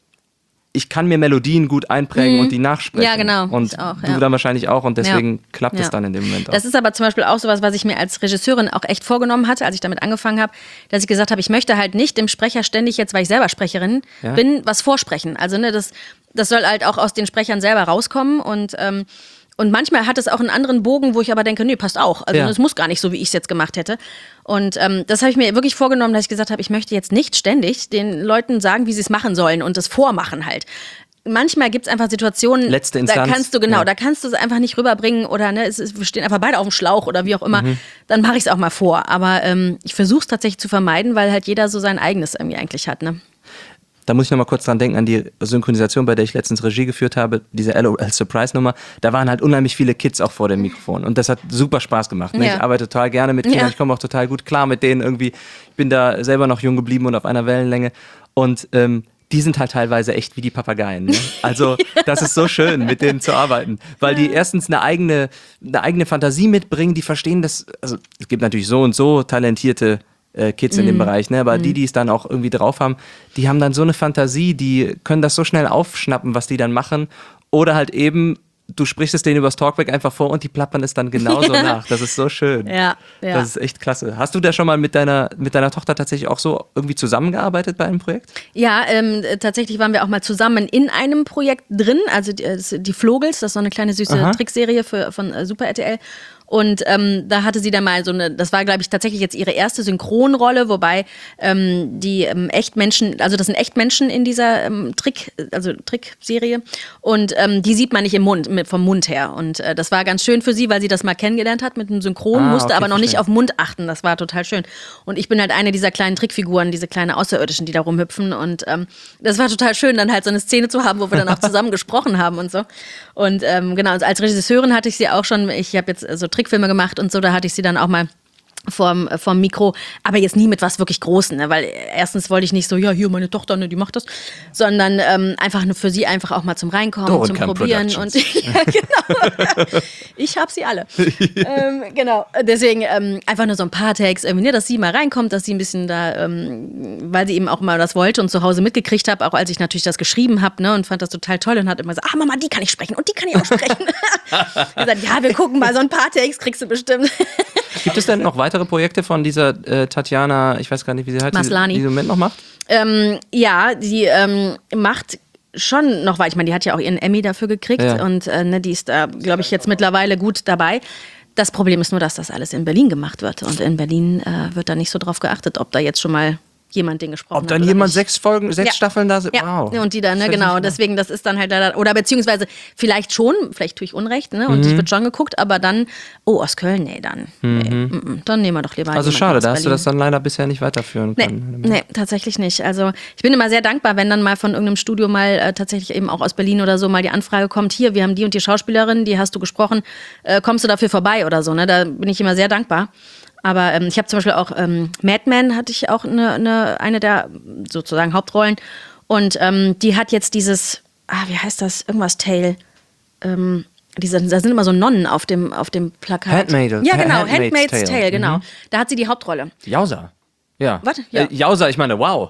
ich kann mir Melodien gut einprägen und die nachsprechen. Ja, genau. Und Ich auch, du ja. dann wahrscheinlich auch und deswegen Ja. klappt es Ja. dann in dem Moment auch. Das ist aber zum Beispiel auch sowas, was ich mir als Regisseurin auch echt vorgenommen hatte, als ich damit angefangen habe, dass ich gesagt habe, ich möchte halt nicht dem Sprecher ständig jetzt, weil ich selber Sprecherin Ja. bin, was vorsprechen. Also ne, das, das soll halt auch aus den Sprechern selber rauskommen und ähm, und manchmal hat es auch einen anderen Bogen, wo ich aber denke, nee, passt auch. Also Ja. das muss gar nicht so, wie ich es jetzt gemacht hätte. Und ähm, das habe ich mir wirklich vorgenommen, dass ich gesagt habe, ich möchte jetzt nicht ständig den Leuten sagen, wie sie es machen sollen und das vormachen halt. Manchmal gibt es einfach Situationen, Letzte da Instanz. kannst du genau, Ja. da kannst du es einfach nicht rüberbringen oder ne, es ist, wir stehen einfach beide auf dem Schlauch oder wie auch immer. Mhm. Dann mache ich es auch mal vor. Aber ähm, ich versuche es tatsächlich zu vermeiden, weil halt jeder so sein eigenes irgendwie eigentlich hat. Ne? Da muss ich noch mal kurz dran denken an die Synchronisation, bei der ich letztens Regie geführt habe, diese L O L-Surprise-Nummer. Da waren halt unheimlich viele Kids auch vor dem Mikrofon und das hat super Spaß gemacht. Ne? Ja. Ich arbeite total gerne mit Kindern, Ja. ich komme auch total gut klar mit denen irgendwie. Ich bin da selber noch jung geblieben und auf einer Wellenlänge und ähm, die sind halt teilweise echt wie die Papageien. Ne? Also das ist so schön, mit denen zu arbeiten, weil die erstens eine eigene, eine eigene Fantasie mitbringen, die verstehen das, also es gibt natürlich so und so talentierte äh, Kids in dem Bereich, ne? Aber die, die es dann auch irgendwie drauf haben, die haben dann so eine Fantasie, die können das so schnell aufschnappen, was die dann machen. Oder halt eben, du sprichst es denen übers Talkback einfach vor und die plappern es dann genauso nach. Das ist so schön. Ja, ja. Das ist echt klasse. Hast du da schon mal mit deiner, mit deiner Tochter tatsächlich auch so irgendwie zusammengearbeitet bei einem Projekt? Ja, ähm, tatsächlich waren wir auch mal zusammen in einem Projekt drin, also die, äh, die Flogels, das ist so eine kleine süße Aha. Trickserie für, von äh, Super R T L. Und ähm, da hatte sie dann mal so eine, das war, glaube ich, tatsächlich jetzt ihre erste Synchronrolle, wobei ähm, die ähm, Echtmenschen, also das sind Echtmenschen in dieser ähm, Trick, also Trickserie. Und ähm, die sieht man nicht im Mund, mit, vom Mund her. Und äh, das war ganz schön für sie, weil sie das mal kennengelernt hat mit dem Synchron, Ah, musste okay, aber noch nicht verstehe. auf Mund achten. Das war total schön. Und ich bin halt eine dieser kleinen Trickfiguren, diese kleinen Außerirdischen, die da rumhüpfen. Und ähm, das war total schön, dann halt so eine Szene zu haben, wo wir dann auch zusammen gesprochen haben und so. Und ähm, genau, als Regisseurin hatte ich sie auch schon, ich habe jetzt so Trickfilme gemacht und so, da hatte ich sie dann auch mal vorm, vorm Mikro, aber jetzt nie mit was wirklich Großen, ne? Weil erstens wollte ich nicht so, ja, hier meine Tochter, ne, die macht das, sondern ähm, einfach nur für sie einfach auch mal zum Reinkommen, zum Dorenkamp Probieren und ja, genau. Ich habe sie alle. ähm, genau, deswegen ähm, einfach nur so ein paar Takes, irgendwie, ne, dass sie mal reinkommt, dass sie ein bisschen da, ähm, weil sie eben auch mal das wollte und zu Hause mitgekriegt habe, auch als ich natürlich das geschrieben habe, ne, und fand das total toll und hat immer gesagt, ah Mama, die kann ich sprechen und die kann ich auch sprechen. gesagt, ja, wir gucken mal, so ein paar Takes kriegst du bestimmt. Gibt es denn noch weitere Projekte von dieser äh, Tatjana, ich weiß gar nicht, wie sie heißt, Maslany. die, die sie im Moment noch macht? Ähm, ja, die ähm, macht schon noch weiter. Ich meine, die hat ja auch ihren Emmy dafür gekriegt Ja. und äh, ne, die ist da, glaube ich, jetzt mittlerweile gut dabei. Das Problem ist nur, dass das alles in Berlin gemacht wird und in Berlin äh, wird da nicht so drauf geachtet, ob da jetzt schon mal jemand den gesprochen Ob hat. dann oder jemand nicht. sechs Folgen, sechs Ja. Staffeln da sind? Ja, Wow. und die dann, ne, Das hätte ich genau. nicht gedacht. Deswegen, das ist dann halt da, oder beziehungsweise vielleicht schon, vielleicht tue ich Unrecht, ne, und Mhm. es wird schon geguckt, aber dann, oh, aus Köln, nee, dann, nee, mm, mm, dann nehmen wir doch lieber Also jemanden schade, aus da hast du Berlin. das dann leider bisher nicht weiterführen Nee, können. nee, tatsächlich nicht. Also ich bin immer sehr dankbar, wenn dann mal von irgendeinem Studio mal äh, tatsächlich eben auch aus Berlin oder so mal die Anfrage kommt, hier, wir haben die und die Schauspielerin, die hast du gesprochen, äh, kommst du dafür vorbei oder so, ne? Da bin ich immer sehr dankbar. Aber ähm, ich habe zum Beispiel auch ähm, Mad Men hatte ich auch eine, eine, eine der sozusagen Hauptrollen und ähm, die hat jetzt dieses, ah, wie heißt das, irgendwas Tale, ähm, diese, da sind immer so Nonnen auf dem, auf dem Plakat. Handmaid- ja, genau, Handmaid's Handmaid's Tale. Tale, genau. Mhm. Da hat sie die Hauptrolle. Jausa. Ja. Was? Ja. Äh, Jausa, ich meine, wow.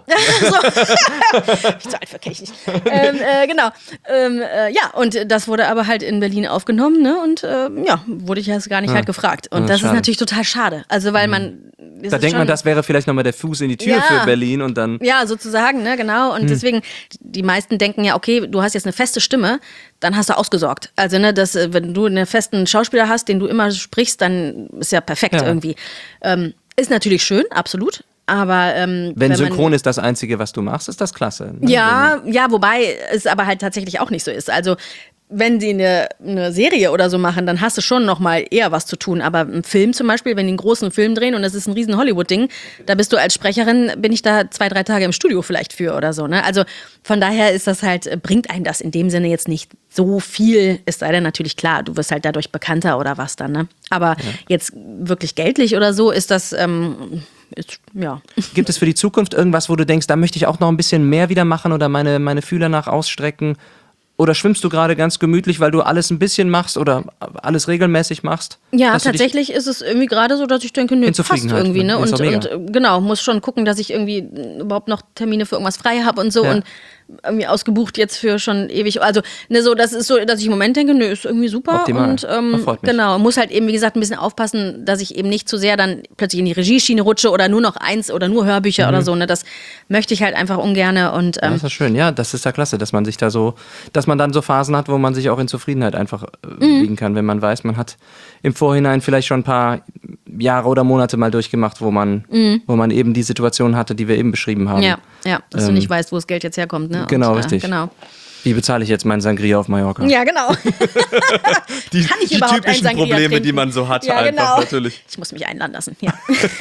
Ich zu alt für kenn ich nicht. ähm, äh, genau. Ähm, äh, ja, und das wurde aber halt in Berlin aufgenommen, ne? Und ähm, ja, wurde ich jetzt gar nicht halt gefragt. Und Ja, das schade. ist natürlich total schade. Also, weil man. das Da ist denkt man, schon- das wäre vielleicht nochmal der Fuß in die Tür Ja. für Berlin und dann. Ja, sozusagen, ne, genau. Und deswegen, die meisten denken ja, okay, du hast jetzt eine feste Stimme, dann hast du ausgesorgt. Also, ne, das, äh, wenn du einen festen Schauspieler hast, den du immer sprichst, dann ist ja perfekt Ja. irgendwie. Ähm, ist natürlich schön, absolut. Aber ähm, Wenn, man- Synchron ist das Einzige, was du machst, ist das klasse. Ne? Ja, ja, wobei es aber halt tatsächlich auch nicht so ist. Also wenn die eine, eine Serie oder so machen, dann hast du schon noch mal eher was zu tun. Aber im Film zum Beispiel, wenn die einen großen Film drehen und das ist ein riesen Hollywood-Ding, da bist du als Sprecherin, bin ich da zwei, drei Tage im Studio vielleicht für oder so. Ne? Also von daher ist das halt, bringt einem das in dem Sinne jetzt nicht so viel, es sei denn natürlich klar, du wirst halt dadurch bekannter oder was dann. Ne? Aber ja. jetzt wirklich geldlich oder so ist das, ähm, ist, ja. Gibt es für die Zukunft irgendwas, wo du denkst, da möchte ich auch noch ein bisschen mehr wieder machen oder meine, meine Fühler nach ausstrecken? Oder schwimmst du gerade ganz gemütlich, weil du alles ein bisschen machst oder alles regelmäßig machst? Ja, tatsächlich ist es irgendwie gerade so, dass ich denke, nö, passt irgendwie. Ne? Und, und genau, muss schon gucken, dass ich irgendwie überhaupt noch Termine für irgendwas frei habe und so. Ja. Und irgendwie ausgebucht jetzt für schon ewig. Also ne, so, das ist so, dass ich im Moment denke, nö, ist irgendwie super. Optimal. Und ähm, genau, muss halt eben, wie gesagt, ein bisschen aufpassen, dass ich eben nicht zu sehr dann plötzlich in die Regieschiene rutsche oder nur noch eins oder nur Hörbücher mhm. oder so. Ne? Das möchte ich halt einfach ungerne. Und, ähm, ja, das ist schön, ja, das ist ja klasse, dass man sich da so, dass man dann so Phasen hat, wo man sich auch in Zufriedenheit einfach äh, mhm. wiegen kann, wenn man weiß, man hat im Vorhinein vielleicht schon ein paar Jahre oder Monate mal durchgemacht, wo man, mhm. wo man eben die Situation hatte, die wir eben beschrieben haben. Ja, ja, dass ähm, du nicht weißt, wo das Geld jetzt herkommt. Ne? Genau, und, richtig. Äh, genau. Wie bezahle ich jetzt meinen Sangria auf Mallorca? Ja, genau. die Kann ich die überhaupt typischen einen Sangria Probleme, trinken? die man so hat, ja, einfach genau. natürlich. Ich muss mich einladen lassen, ja.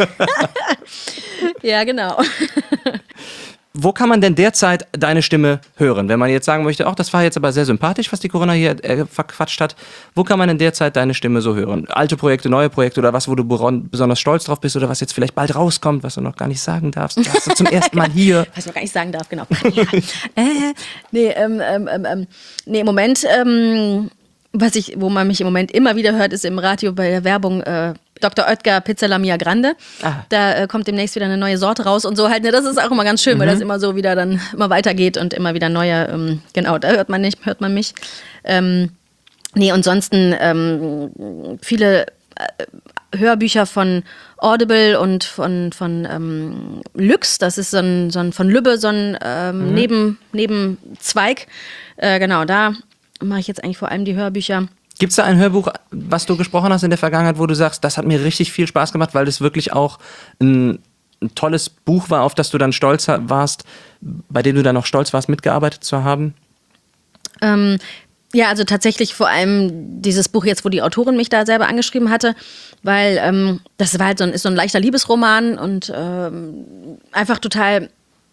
ja, genau. Wo kann man denn derzeit deine Stimme hören? Wenn man jetzt sagen möchte, ach, das war jetzt aber sehr sympathisch, was die Corinna hier äh, verquatscht hat. Wo kann man denn derzeit deine Stimme so hören? Alte Projekte, neue Projekte oder was, wo du besonders stolz drauf bist oder was jetzt vielleicht bald rauskommt, was du noch gar nicht sagen darfst? Das hast du zum ersten Mal hier. Was ich noch gar nicht sagen darf, genau. Ja. äh, nee, ähm, ähm, ähm, nee, im Moment, ähm, was ich, wo man mich im Moment immer wieder hört, ist im Radio bei der Werbung, äh, Doktor Oetker Pizza La Mia Grande. Ah. Da äh, kommt demnächst wieder eine neue Sorte raus und so halt. Ne, das ist auch immer ganz schön, mhm. weil das immer so wieder dann immer weitergeht und immer wieder neue, ähm, genau, da hört man nicht, hört man mich. Ähm, nee, und sonst ähm, viele äh, Hörbücher von Audible und von, von ähm, Lüx, das ist so ein, so ein von Lübbe, so ein ähm, mhm. Neben, Nebenzweig. Äh, genau, da mache ich jetzt eigentlich vor allem die Hörbücher. Gibt es da ein Hörbuch, was du gesprochen hast in der Vergangenheit, wo du sagst, das hat mir richtig viel Spaß gemacht, weil das wirklich auch ein, ein tolles Buch war, auf das du dann stolz warst, bei dem du dann auch stolz warst, mitgearbeitet zu haben? Ähm, ja, also tatsächlich vor allem dieses Buch jetzt, wo die Autorin mich da selber angeschrieben hatte, weil ähm, das war halt so ein, ist so ein leichter Liebesroman und ähm, einfach total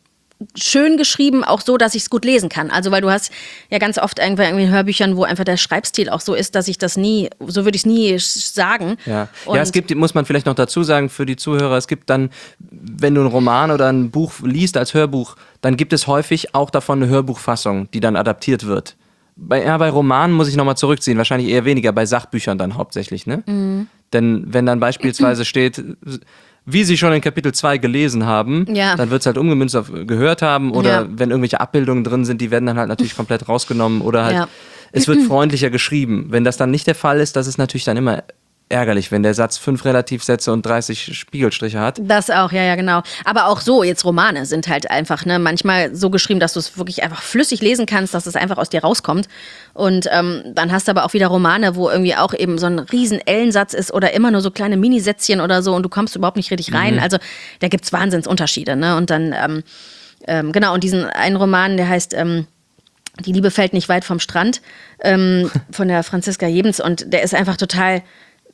schön geschrieben, auch so, dass ich es gut lesen kann. Also weil du hast ja ganz oft irgendwie in Hörbüchern, wo einfach der Schreibstil auch so ist, dass ich das nie, so würde ich es nie sagen. Ja. ja, es gibt, muss man vielleicht noch dazu sagen für die Zuhörer, es gibt dann, wenn du einen Roman oder ein Buch liest als Hörbuch, dann gibt es häufig auch davon eine Hörbuchfassung, die dann adaptiert wird. Bei, ja, bei Romanen muss ich nochmal zurückziehen, wahrscheinlich eher weniger, bei Sachbüchern dann hauptsächlich, ne? Mhm. Denn wenn dann beispielsweise steht, wie Sie schon in Kapitel zwei gelesen haben, ja. dann wird es halt umgemünzt auf gehört haben oder ja. wenn irgendwelche Abbildungen drin sind, die werden dann halt natürlich komplett rausgenommen oder halt, ja. es wird freundlicher geschrieben. Wenn das dann nicht der Fall ist, das ist natürlich dann immer ärgerlich, wenn der Satz fünf Relativsätze und dreißig Spiegelstriche hat. Das auch, ja, ja, genau. Aber auch so, jetzt Romane sind halt einfach, ne, manchmal so geschrieben, dass du es wirklich einfach flüssig lesen kannst, dass es einfach aus dir rauskommt. Und ähm, dann hast du aber auch wieder Romane, wo irgendwie auch eben so ein riesen Ellensatz ist oder immer nur so kleine Minisätzchen oder so und du kommst überhaupt nicht richtig rein. Mhm. Also da gibt es Wahnsinnsunterschiede, ne? Und dann, ähm, ähm, genau, und diesen einen Roman, der heißt ähm, Die Liebe fällt nicht weit vom Strand, ähm, von der Franziska Jebens und der ist einfach total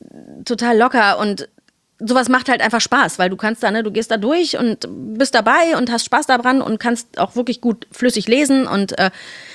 total locker und sowas macht halt einfach Spaß, weil du kannst da, ne, du gehst da durch und bist dabei und hast Spaß daran und kannst auch wirklich gut flüssig lesen und äh,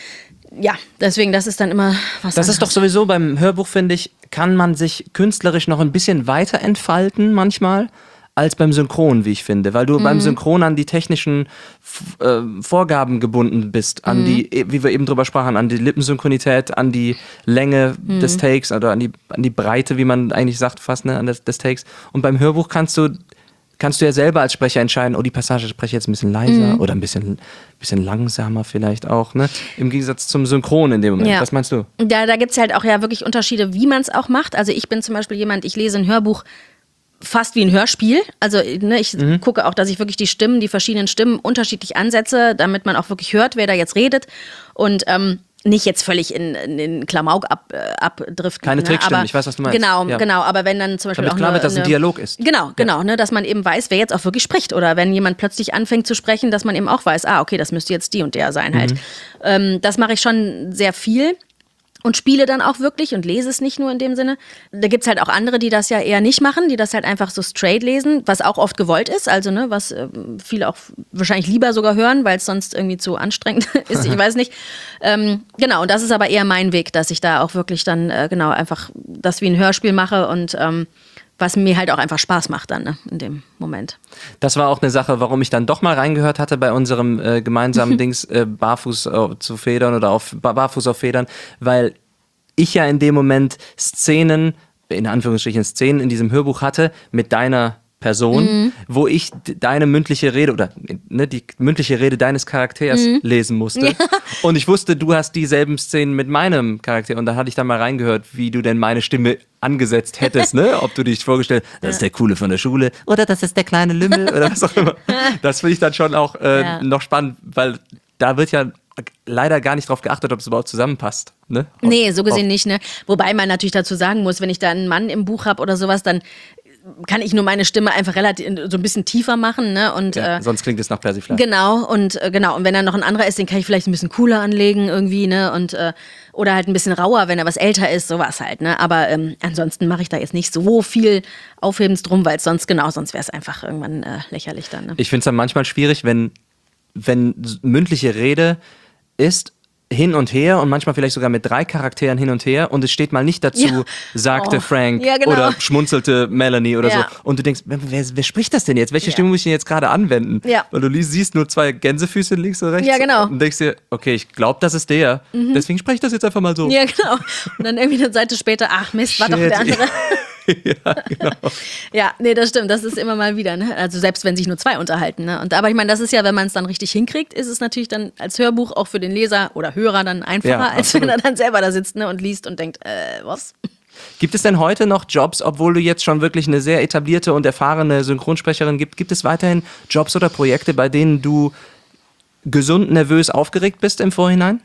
ja, deswegen, das ist dann immer was Das anderes. Ist doch sowieso beim Hörbuch, finde ich, kann man sich künstlerisch noch ein bisschen weiter entfalten manchmal als beim Synchron, wie ich finde, weil du mhm. beim Synchron an die technischen äh, Vorgaben gebunden bist, an mhm. die, wie wir eben drüber sprachen, an die Lippensynchronität, an die Länge mhm. des Takes oder an die, an die Breite, wie man eigentlich sagt fast, ne, an des, des Takes. Und beim Hörbuch kannst du kannst du ja selber als Sprecher entscheiden, oh, die Passage spreche ich jetzt ein bisschen leiser mhm. oder ein bisschen, bisschen langsamer vielleicht auch, ne? Im Gegensatz zum Synchron in dem Moment. Ja. Was meinst du? Ja, da gibt es halt auch ja wirklich Unterschiede, wie man es auch macht. Also ich bin zum Beispiel jemand, ich lese ein Hörbuch fast wie ein Hörspiel. Also ne, ich mhm. gucke auch, dass ich wirklich die Stimmen, die verschiedenen Stimmen unterschiedlich ansetze, damit man auch wirklich hört, wer da jetzt redet. Und ähm, nicht jetzt völlig in, in, in Klamauk ab, äh, abdriften. Keine ne? Trickstimmen, aber, ich weiß, was du meinst. Genau, ja. genau. Aber wenn dann zum Beispiel Damit auch klar eine, wird, dass ein eine, Dialog ist. Genau, genau. Ja. Ne, dass man eben weiß, wer jetzt auch wirklich spricht. Oder wenn jemand plötzlich anfängt zu sprechen, dass man eben auch weiß, ah, okay, das müsste jetzt die und der sein halt. Mhm. Ähm, das mache ich schon sehr viel. und spiele dann auch wirklich und lese es nicht nur in dem Sinne. Da gibt's halt auch andere, die das ja eher nicht machen, die das halt einfach so straight lesen, was auch oft gewollt ist, also ne, was äh, viele auch wahrscheinlich lieber sogar hören, weil es sonst irgendwie zu anstrengend ist, ich weiß nicht. Ähm, genau, und das ist aber eher mein Weg, dass ich da auch wirklich dann äh, genau einfach das wie ein Hörspiel mache und ähm, was mir halt auch einfach Spaß macht dann ne, in dem Moment. Das war auch eine Sache, warum ich dann doch mal reingehört hatte bei unserem äh, gemeinsamen Dings äh, Barfuß äh, zu Federn oder auf Barfuß auf Federn, weil ich ja in dem Moment Szenen, in Anführungsstrichen Szenen in diesem Hörbuch hatte mit deiner Person, mhm. wo ich d- deine mündliche Rede oder ne, die mündliche Rede deines Charakters mhm. lesen musste. Ja. Und ich wusste, du hast dieselben Szenen mit meinem Charakter. Und da hatte ich dann mal reingehört, wie du denn meine Stimme angesetzt hättest, ne? Ob du dich vorgestellt, das ist der Coole von der Schule oder das ist der kleine Lümmel oder was auch immer. Das finde ich dann schon auch äh, ja. noch spannend, weil da wird ja leider gar nicht drauf geachtet, ob es überhaupt zusammenpasst. Ne? Auf, nee, so gesehen nicht. Ne? Wobei man natürlich dazu sagen muss, wenn ich da einen Mann im Buch habe oder sowas, dann kann ich nur meine Stimme einfach relativ so ein bisschen tiefer machen, ne? Und ja, äh, sonst klingt es nach Persiflage. Genau und äh, genau und wenn dann noch ein anderer ist, den kann ich vielleicht ein bisschen cooler anlegen irgendwie, ne? Und äh, oder halt ein bisschen rauer, wenn er was älter ist, sowas halt, ne? Aber ähm, ansonsten mache ich da jetzt nicht so viel Aufhebens drum, weil sonst genau, sonst wäre es einfach irgendwann äh, lächerlich dann. Ne? Ich finde es dann manchmal schwierig, wenn wenn mündliche Rede ist hin und her und manchmal vielleicht sogar mit drei Charakteren hin und her und es steht mal nicht dazu, ja. sagte oh. Frank ja, genau. oder schmunzelte Melanie oder ja. so. Und du denkst, wer, wer, wer spricht das denn jetzt? Welche ja. Stimme muss ich denn jetzt gerade anwenden? Ja. Weil du liest, siehst nur zwei Gänsefüße links und rechts Ja, genau. und denkst dir, okay, ich glaube, das ist der. Mhm. Deswegen spreche ich das jetzt einfach mal so. Ja, genau. Und dann irgendwie eine Seite später, ach Mist, war doch der andere. Ja, genau. Ja, nee, das stimmt. Das ist immer mal wieder. Ne? Also selbst wenn sich nur zwei unterhalten. Ne? Und aber ich meine, das ist ja, wenn man es dann richtig hinkriegt, ist es natürlich dann als Hörbuch auch für den Leser oder Hörer dann einfacher, Ja, als absolut. wenn er dann selber da sitzt ne, und liest und denkt, äh, was? Gibt es denn heute noch Jobs, obwohl du jetzt schon wirklich eine sehr etablierte und erfahrene Synchronsprecherin gibt, gibt es weiterhin Jobs oder Projekte, bei denen du gesund nervös aufgeregt bist im Vorhinein?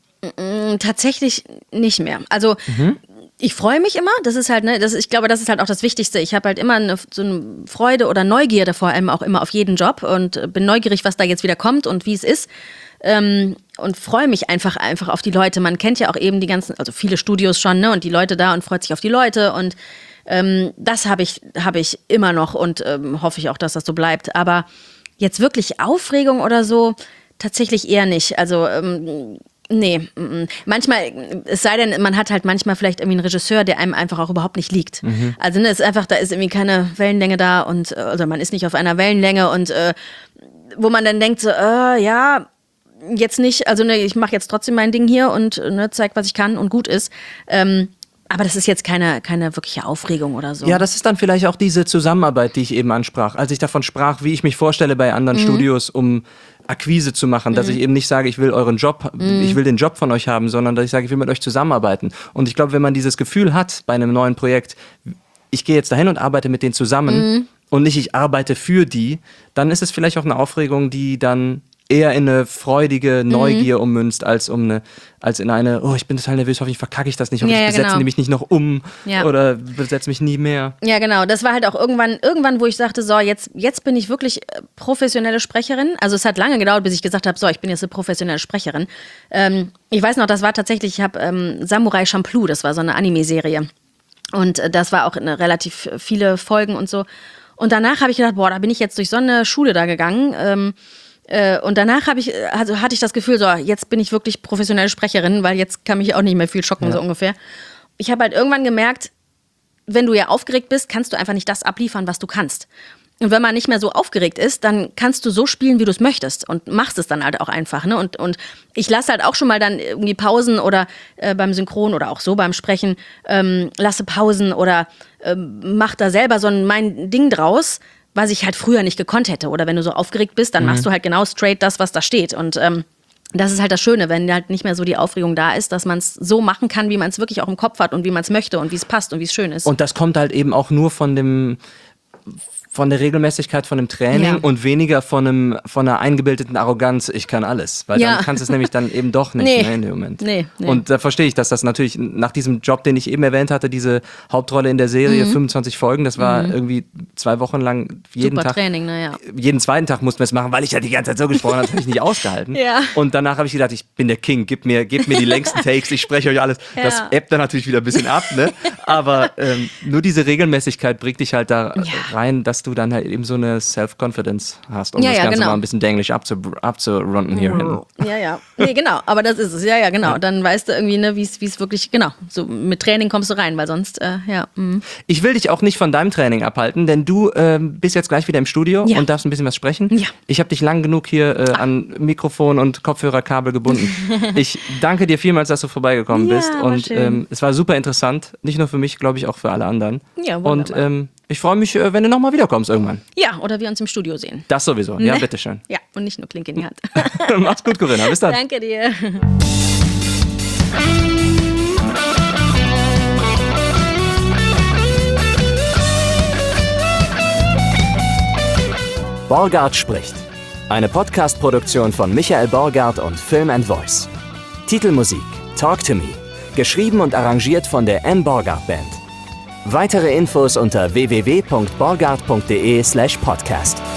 Mm, tatsächlich nicht mehr. Also mhm. ich freue mich immer, das ist halt, ne, das, ich glaube, das ist halt auch das Wichtigste. Ich habe halt immer eine, so eine Freude oder Neugierde vor allem auch immer auf jeden Job und bin neugierig, was da jetzt wieder kommt und wie es ist. Ähm, und freue mich einfach einfach auf die Leute. Man kennt ja auch eben die ganzen, also viele Studios schon, ne, und die Leute da und freut sich auf die Leute und ähm, das habe ich, habe ich immer noch und ähm, hoffe ich auch, dass das so bleibt. Aber jetzt wirklich Aufregung oder so, tatsächlich eher nicht. Also ähm, Nee, m-m. manchmal, es sei denn, man hat halt manchmal vielleicht irgendwie einen Regisseur, der einem einfach auch überhaupt nicht liegt. Mhm. Also ne, es ist einfach, da ist irgendwie keine Wellenlänge da und also man ist nicht auf einer Wellenlänge und äh, wo man dann denkt so, äh, ja, jetzt nicht, also ne, ich mache jetzt trotzdem mein Ding hier und ne, zeig, was ich kann und gut ist. Ähm, aber das ist jetzt keine, keine wirkliche Aufregung oder so. Ja, das ist dann vielleicht auch diese Zusammenarbeit, die ich eben ansprach. Als ich davon sprach, wie ich mich vorstelle bei anderen mhm. Studios, um Akquise zu machen, dass mhm. ich eben nicht sage, ich will euren Job, mhm. ich will den Job von euch haben, sondern dass ich sage, ich will mit euch zusammenarbeiten. Und ich glaube, wenn man dieses Gefühl hat bei einem neuen Projekt, ich gehe jetzt dahin und arbeite mit denen zusammen mhm. und nicht ich arbeite für die, dann ist es vielleicht auch eine Aufregung, die dann eher in eine freudige Neugier mhm. ummünzt, als um eine, als in eine, oh, ich bin total nervös, hoffentlich verkacke ich das nicht, hoffentlich ja, ja, besetzen genau. die mich nicht noch um ja. oder besetze mich nie mehr. Ja, genau. Das war halt auch irgendwann, irgendwann, wo ich sagte, so, jetzt, jetzt bin ich wirklich professionelle Sprecherin. Also es hat lange gedauert, bis ich gesagt habe, so, ich bin jetzt eine professionelle Sprecherin. Ähm, ich weiß noch, das war tatsächlich, ich habe ähm, Samurai Champloo, das war so eine Anime-Serie. Und äh, das war auch eine relativ viele Folgen und so. Und danach habe ich gedacht, boah, da bin ich jetzt durch so eine Schule da gegangen, ähm, Äh, und danach habe ich, also hatte ich das Gefühl, so, jetzt bin ich wirklich professionelle Sprecherin, weil jetzt kann mich auch nicht mehr viel schocken, ja. so ungefähr. Ich habe halt irgendwann gemerkt, wenn du ja aufgeregt bist, kannst du einfach nicht das abliefern, was du kannst. Und wenn man nicht mehr so aufgeregt ist, dann kannst du so spielen, wie du es möchtest und machst es dann halt auch einfach. Ne? Und, und ich lasse halt auch schon mal dann irgendwie Pausen oder äh, beim Synchron oder auch so beim Sprechen, ähm, lasse Pausen oder ähm, mach da selber so ein mein Ding draus, was ich halt früher nicht gekonnt hätte. Oder wenn du so aufgeregt bist, dann mhm. machst du halt genau straight das, was da steht. Und ähm, das ist halt das Schöne, wenn halt nicht mehr so die Aufregung da ist, dass man es so machen kann, wie man es wirklich auch im Kopf hat und wie man es möchte und wie es passt und wie es schön ist. Und das kommt halt eben auch nur von dem von der Regelmäßigkeit von dem Training Ja. und weniger von, einem, von einer eingebildeten Arroganz, ich kann alles. Weil Ja. dann kannst du es nämlich dann eben doch nicht Nee. ne, in dem Moment. Nee, nee. Und da verstehe ich, dass das natürlich nach diesem Job, den ich eben erwähnt hatte, diese Hauptrolle in der Serie, fünfundzwanzig Folgen, das war irgendwie zwei Wochen lang jeden Super Tag. Training, naja. Jeden zweiten Tag mussten wir es machen, weil ich ja die ganze Zeit so gesprochen habe, das habe ich nicht ausgehalten. Ja. Und danach habe ich gedacht, ich bin der King, gib mir, gib mir die längsten Takes, ich spreche euch alles. Das Ja. ebbt dann natürlich wieder ein bisschen ab, ne? Aber ähm, nur diese Regelmäßigkeit bringt dich halt da rein, dass du dann halt eben so eine Self-Confidence hast, um Ja, das ja, Ganze genau. mal ein bisschen denglisch abzu, abzurunden hier hinten. Ja, ja. Nee, genau. Aber das ist es. Ja, ja, genau. Dann weißt du irgendwie, ne, wie es wie es wirklich, genau. So mit Training kommst du rein, weil sonst, äh, ja. mm. Ich will dich auch nicht von deinem Training abhalten, denn du ähm, bist jetzt gleich wieder im Studio Ja. und darfst ein bisschen was sprechen. Ja. Ich habe dich lang genug hier äh, an Mikrofon und Kopfhörerkabel gebunden. Ich danke dir vielmals, dass du vorbeigekommen Ja, bist war und schön. ähm, es war super interessant, nicht nur für mich, glaube ich, auch für alle anderen. Ja, und wunderbar. ähm, ich freue mich, äh, wenn du nochmal wiederkommst irgendwann. Ja, oder wir uns im Studio sehen. Das sowieso. Ja, bitteschön. Ja, und nicht nur Klinke in die Hand. Mach's gut, Corinna. Bis dann. Danke dir. Borgard spricht. Eine Podcast-Produktion von Michael Borgard und Film and Voice. Titelmusik Talk to Me. Geschrieben und arrangiert von der M. Borgard Band. Weitere Infos unter w w w punkt borgard punkt d e slash podcast.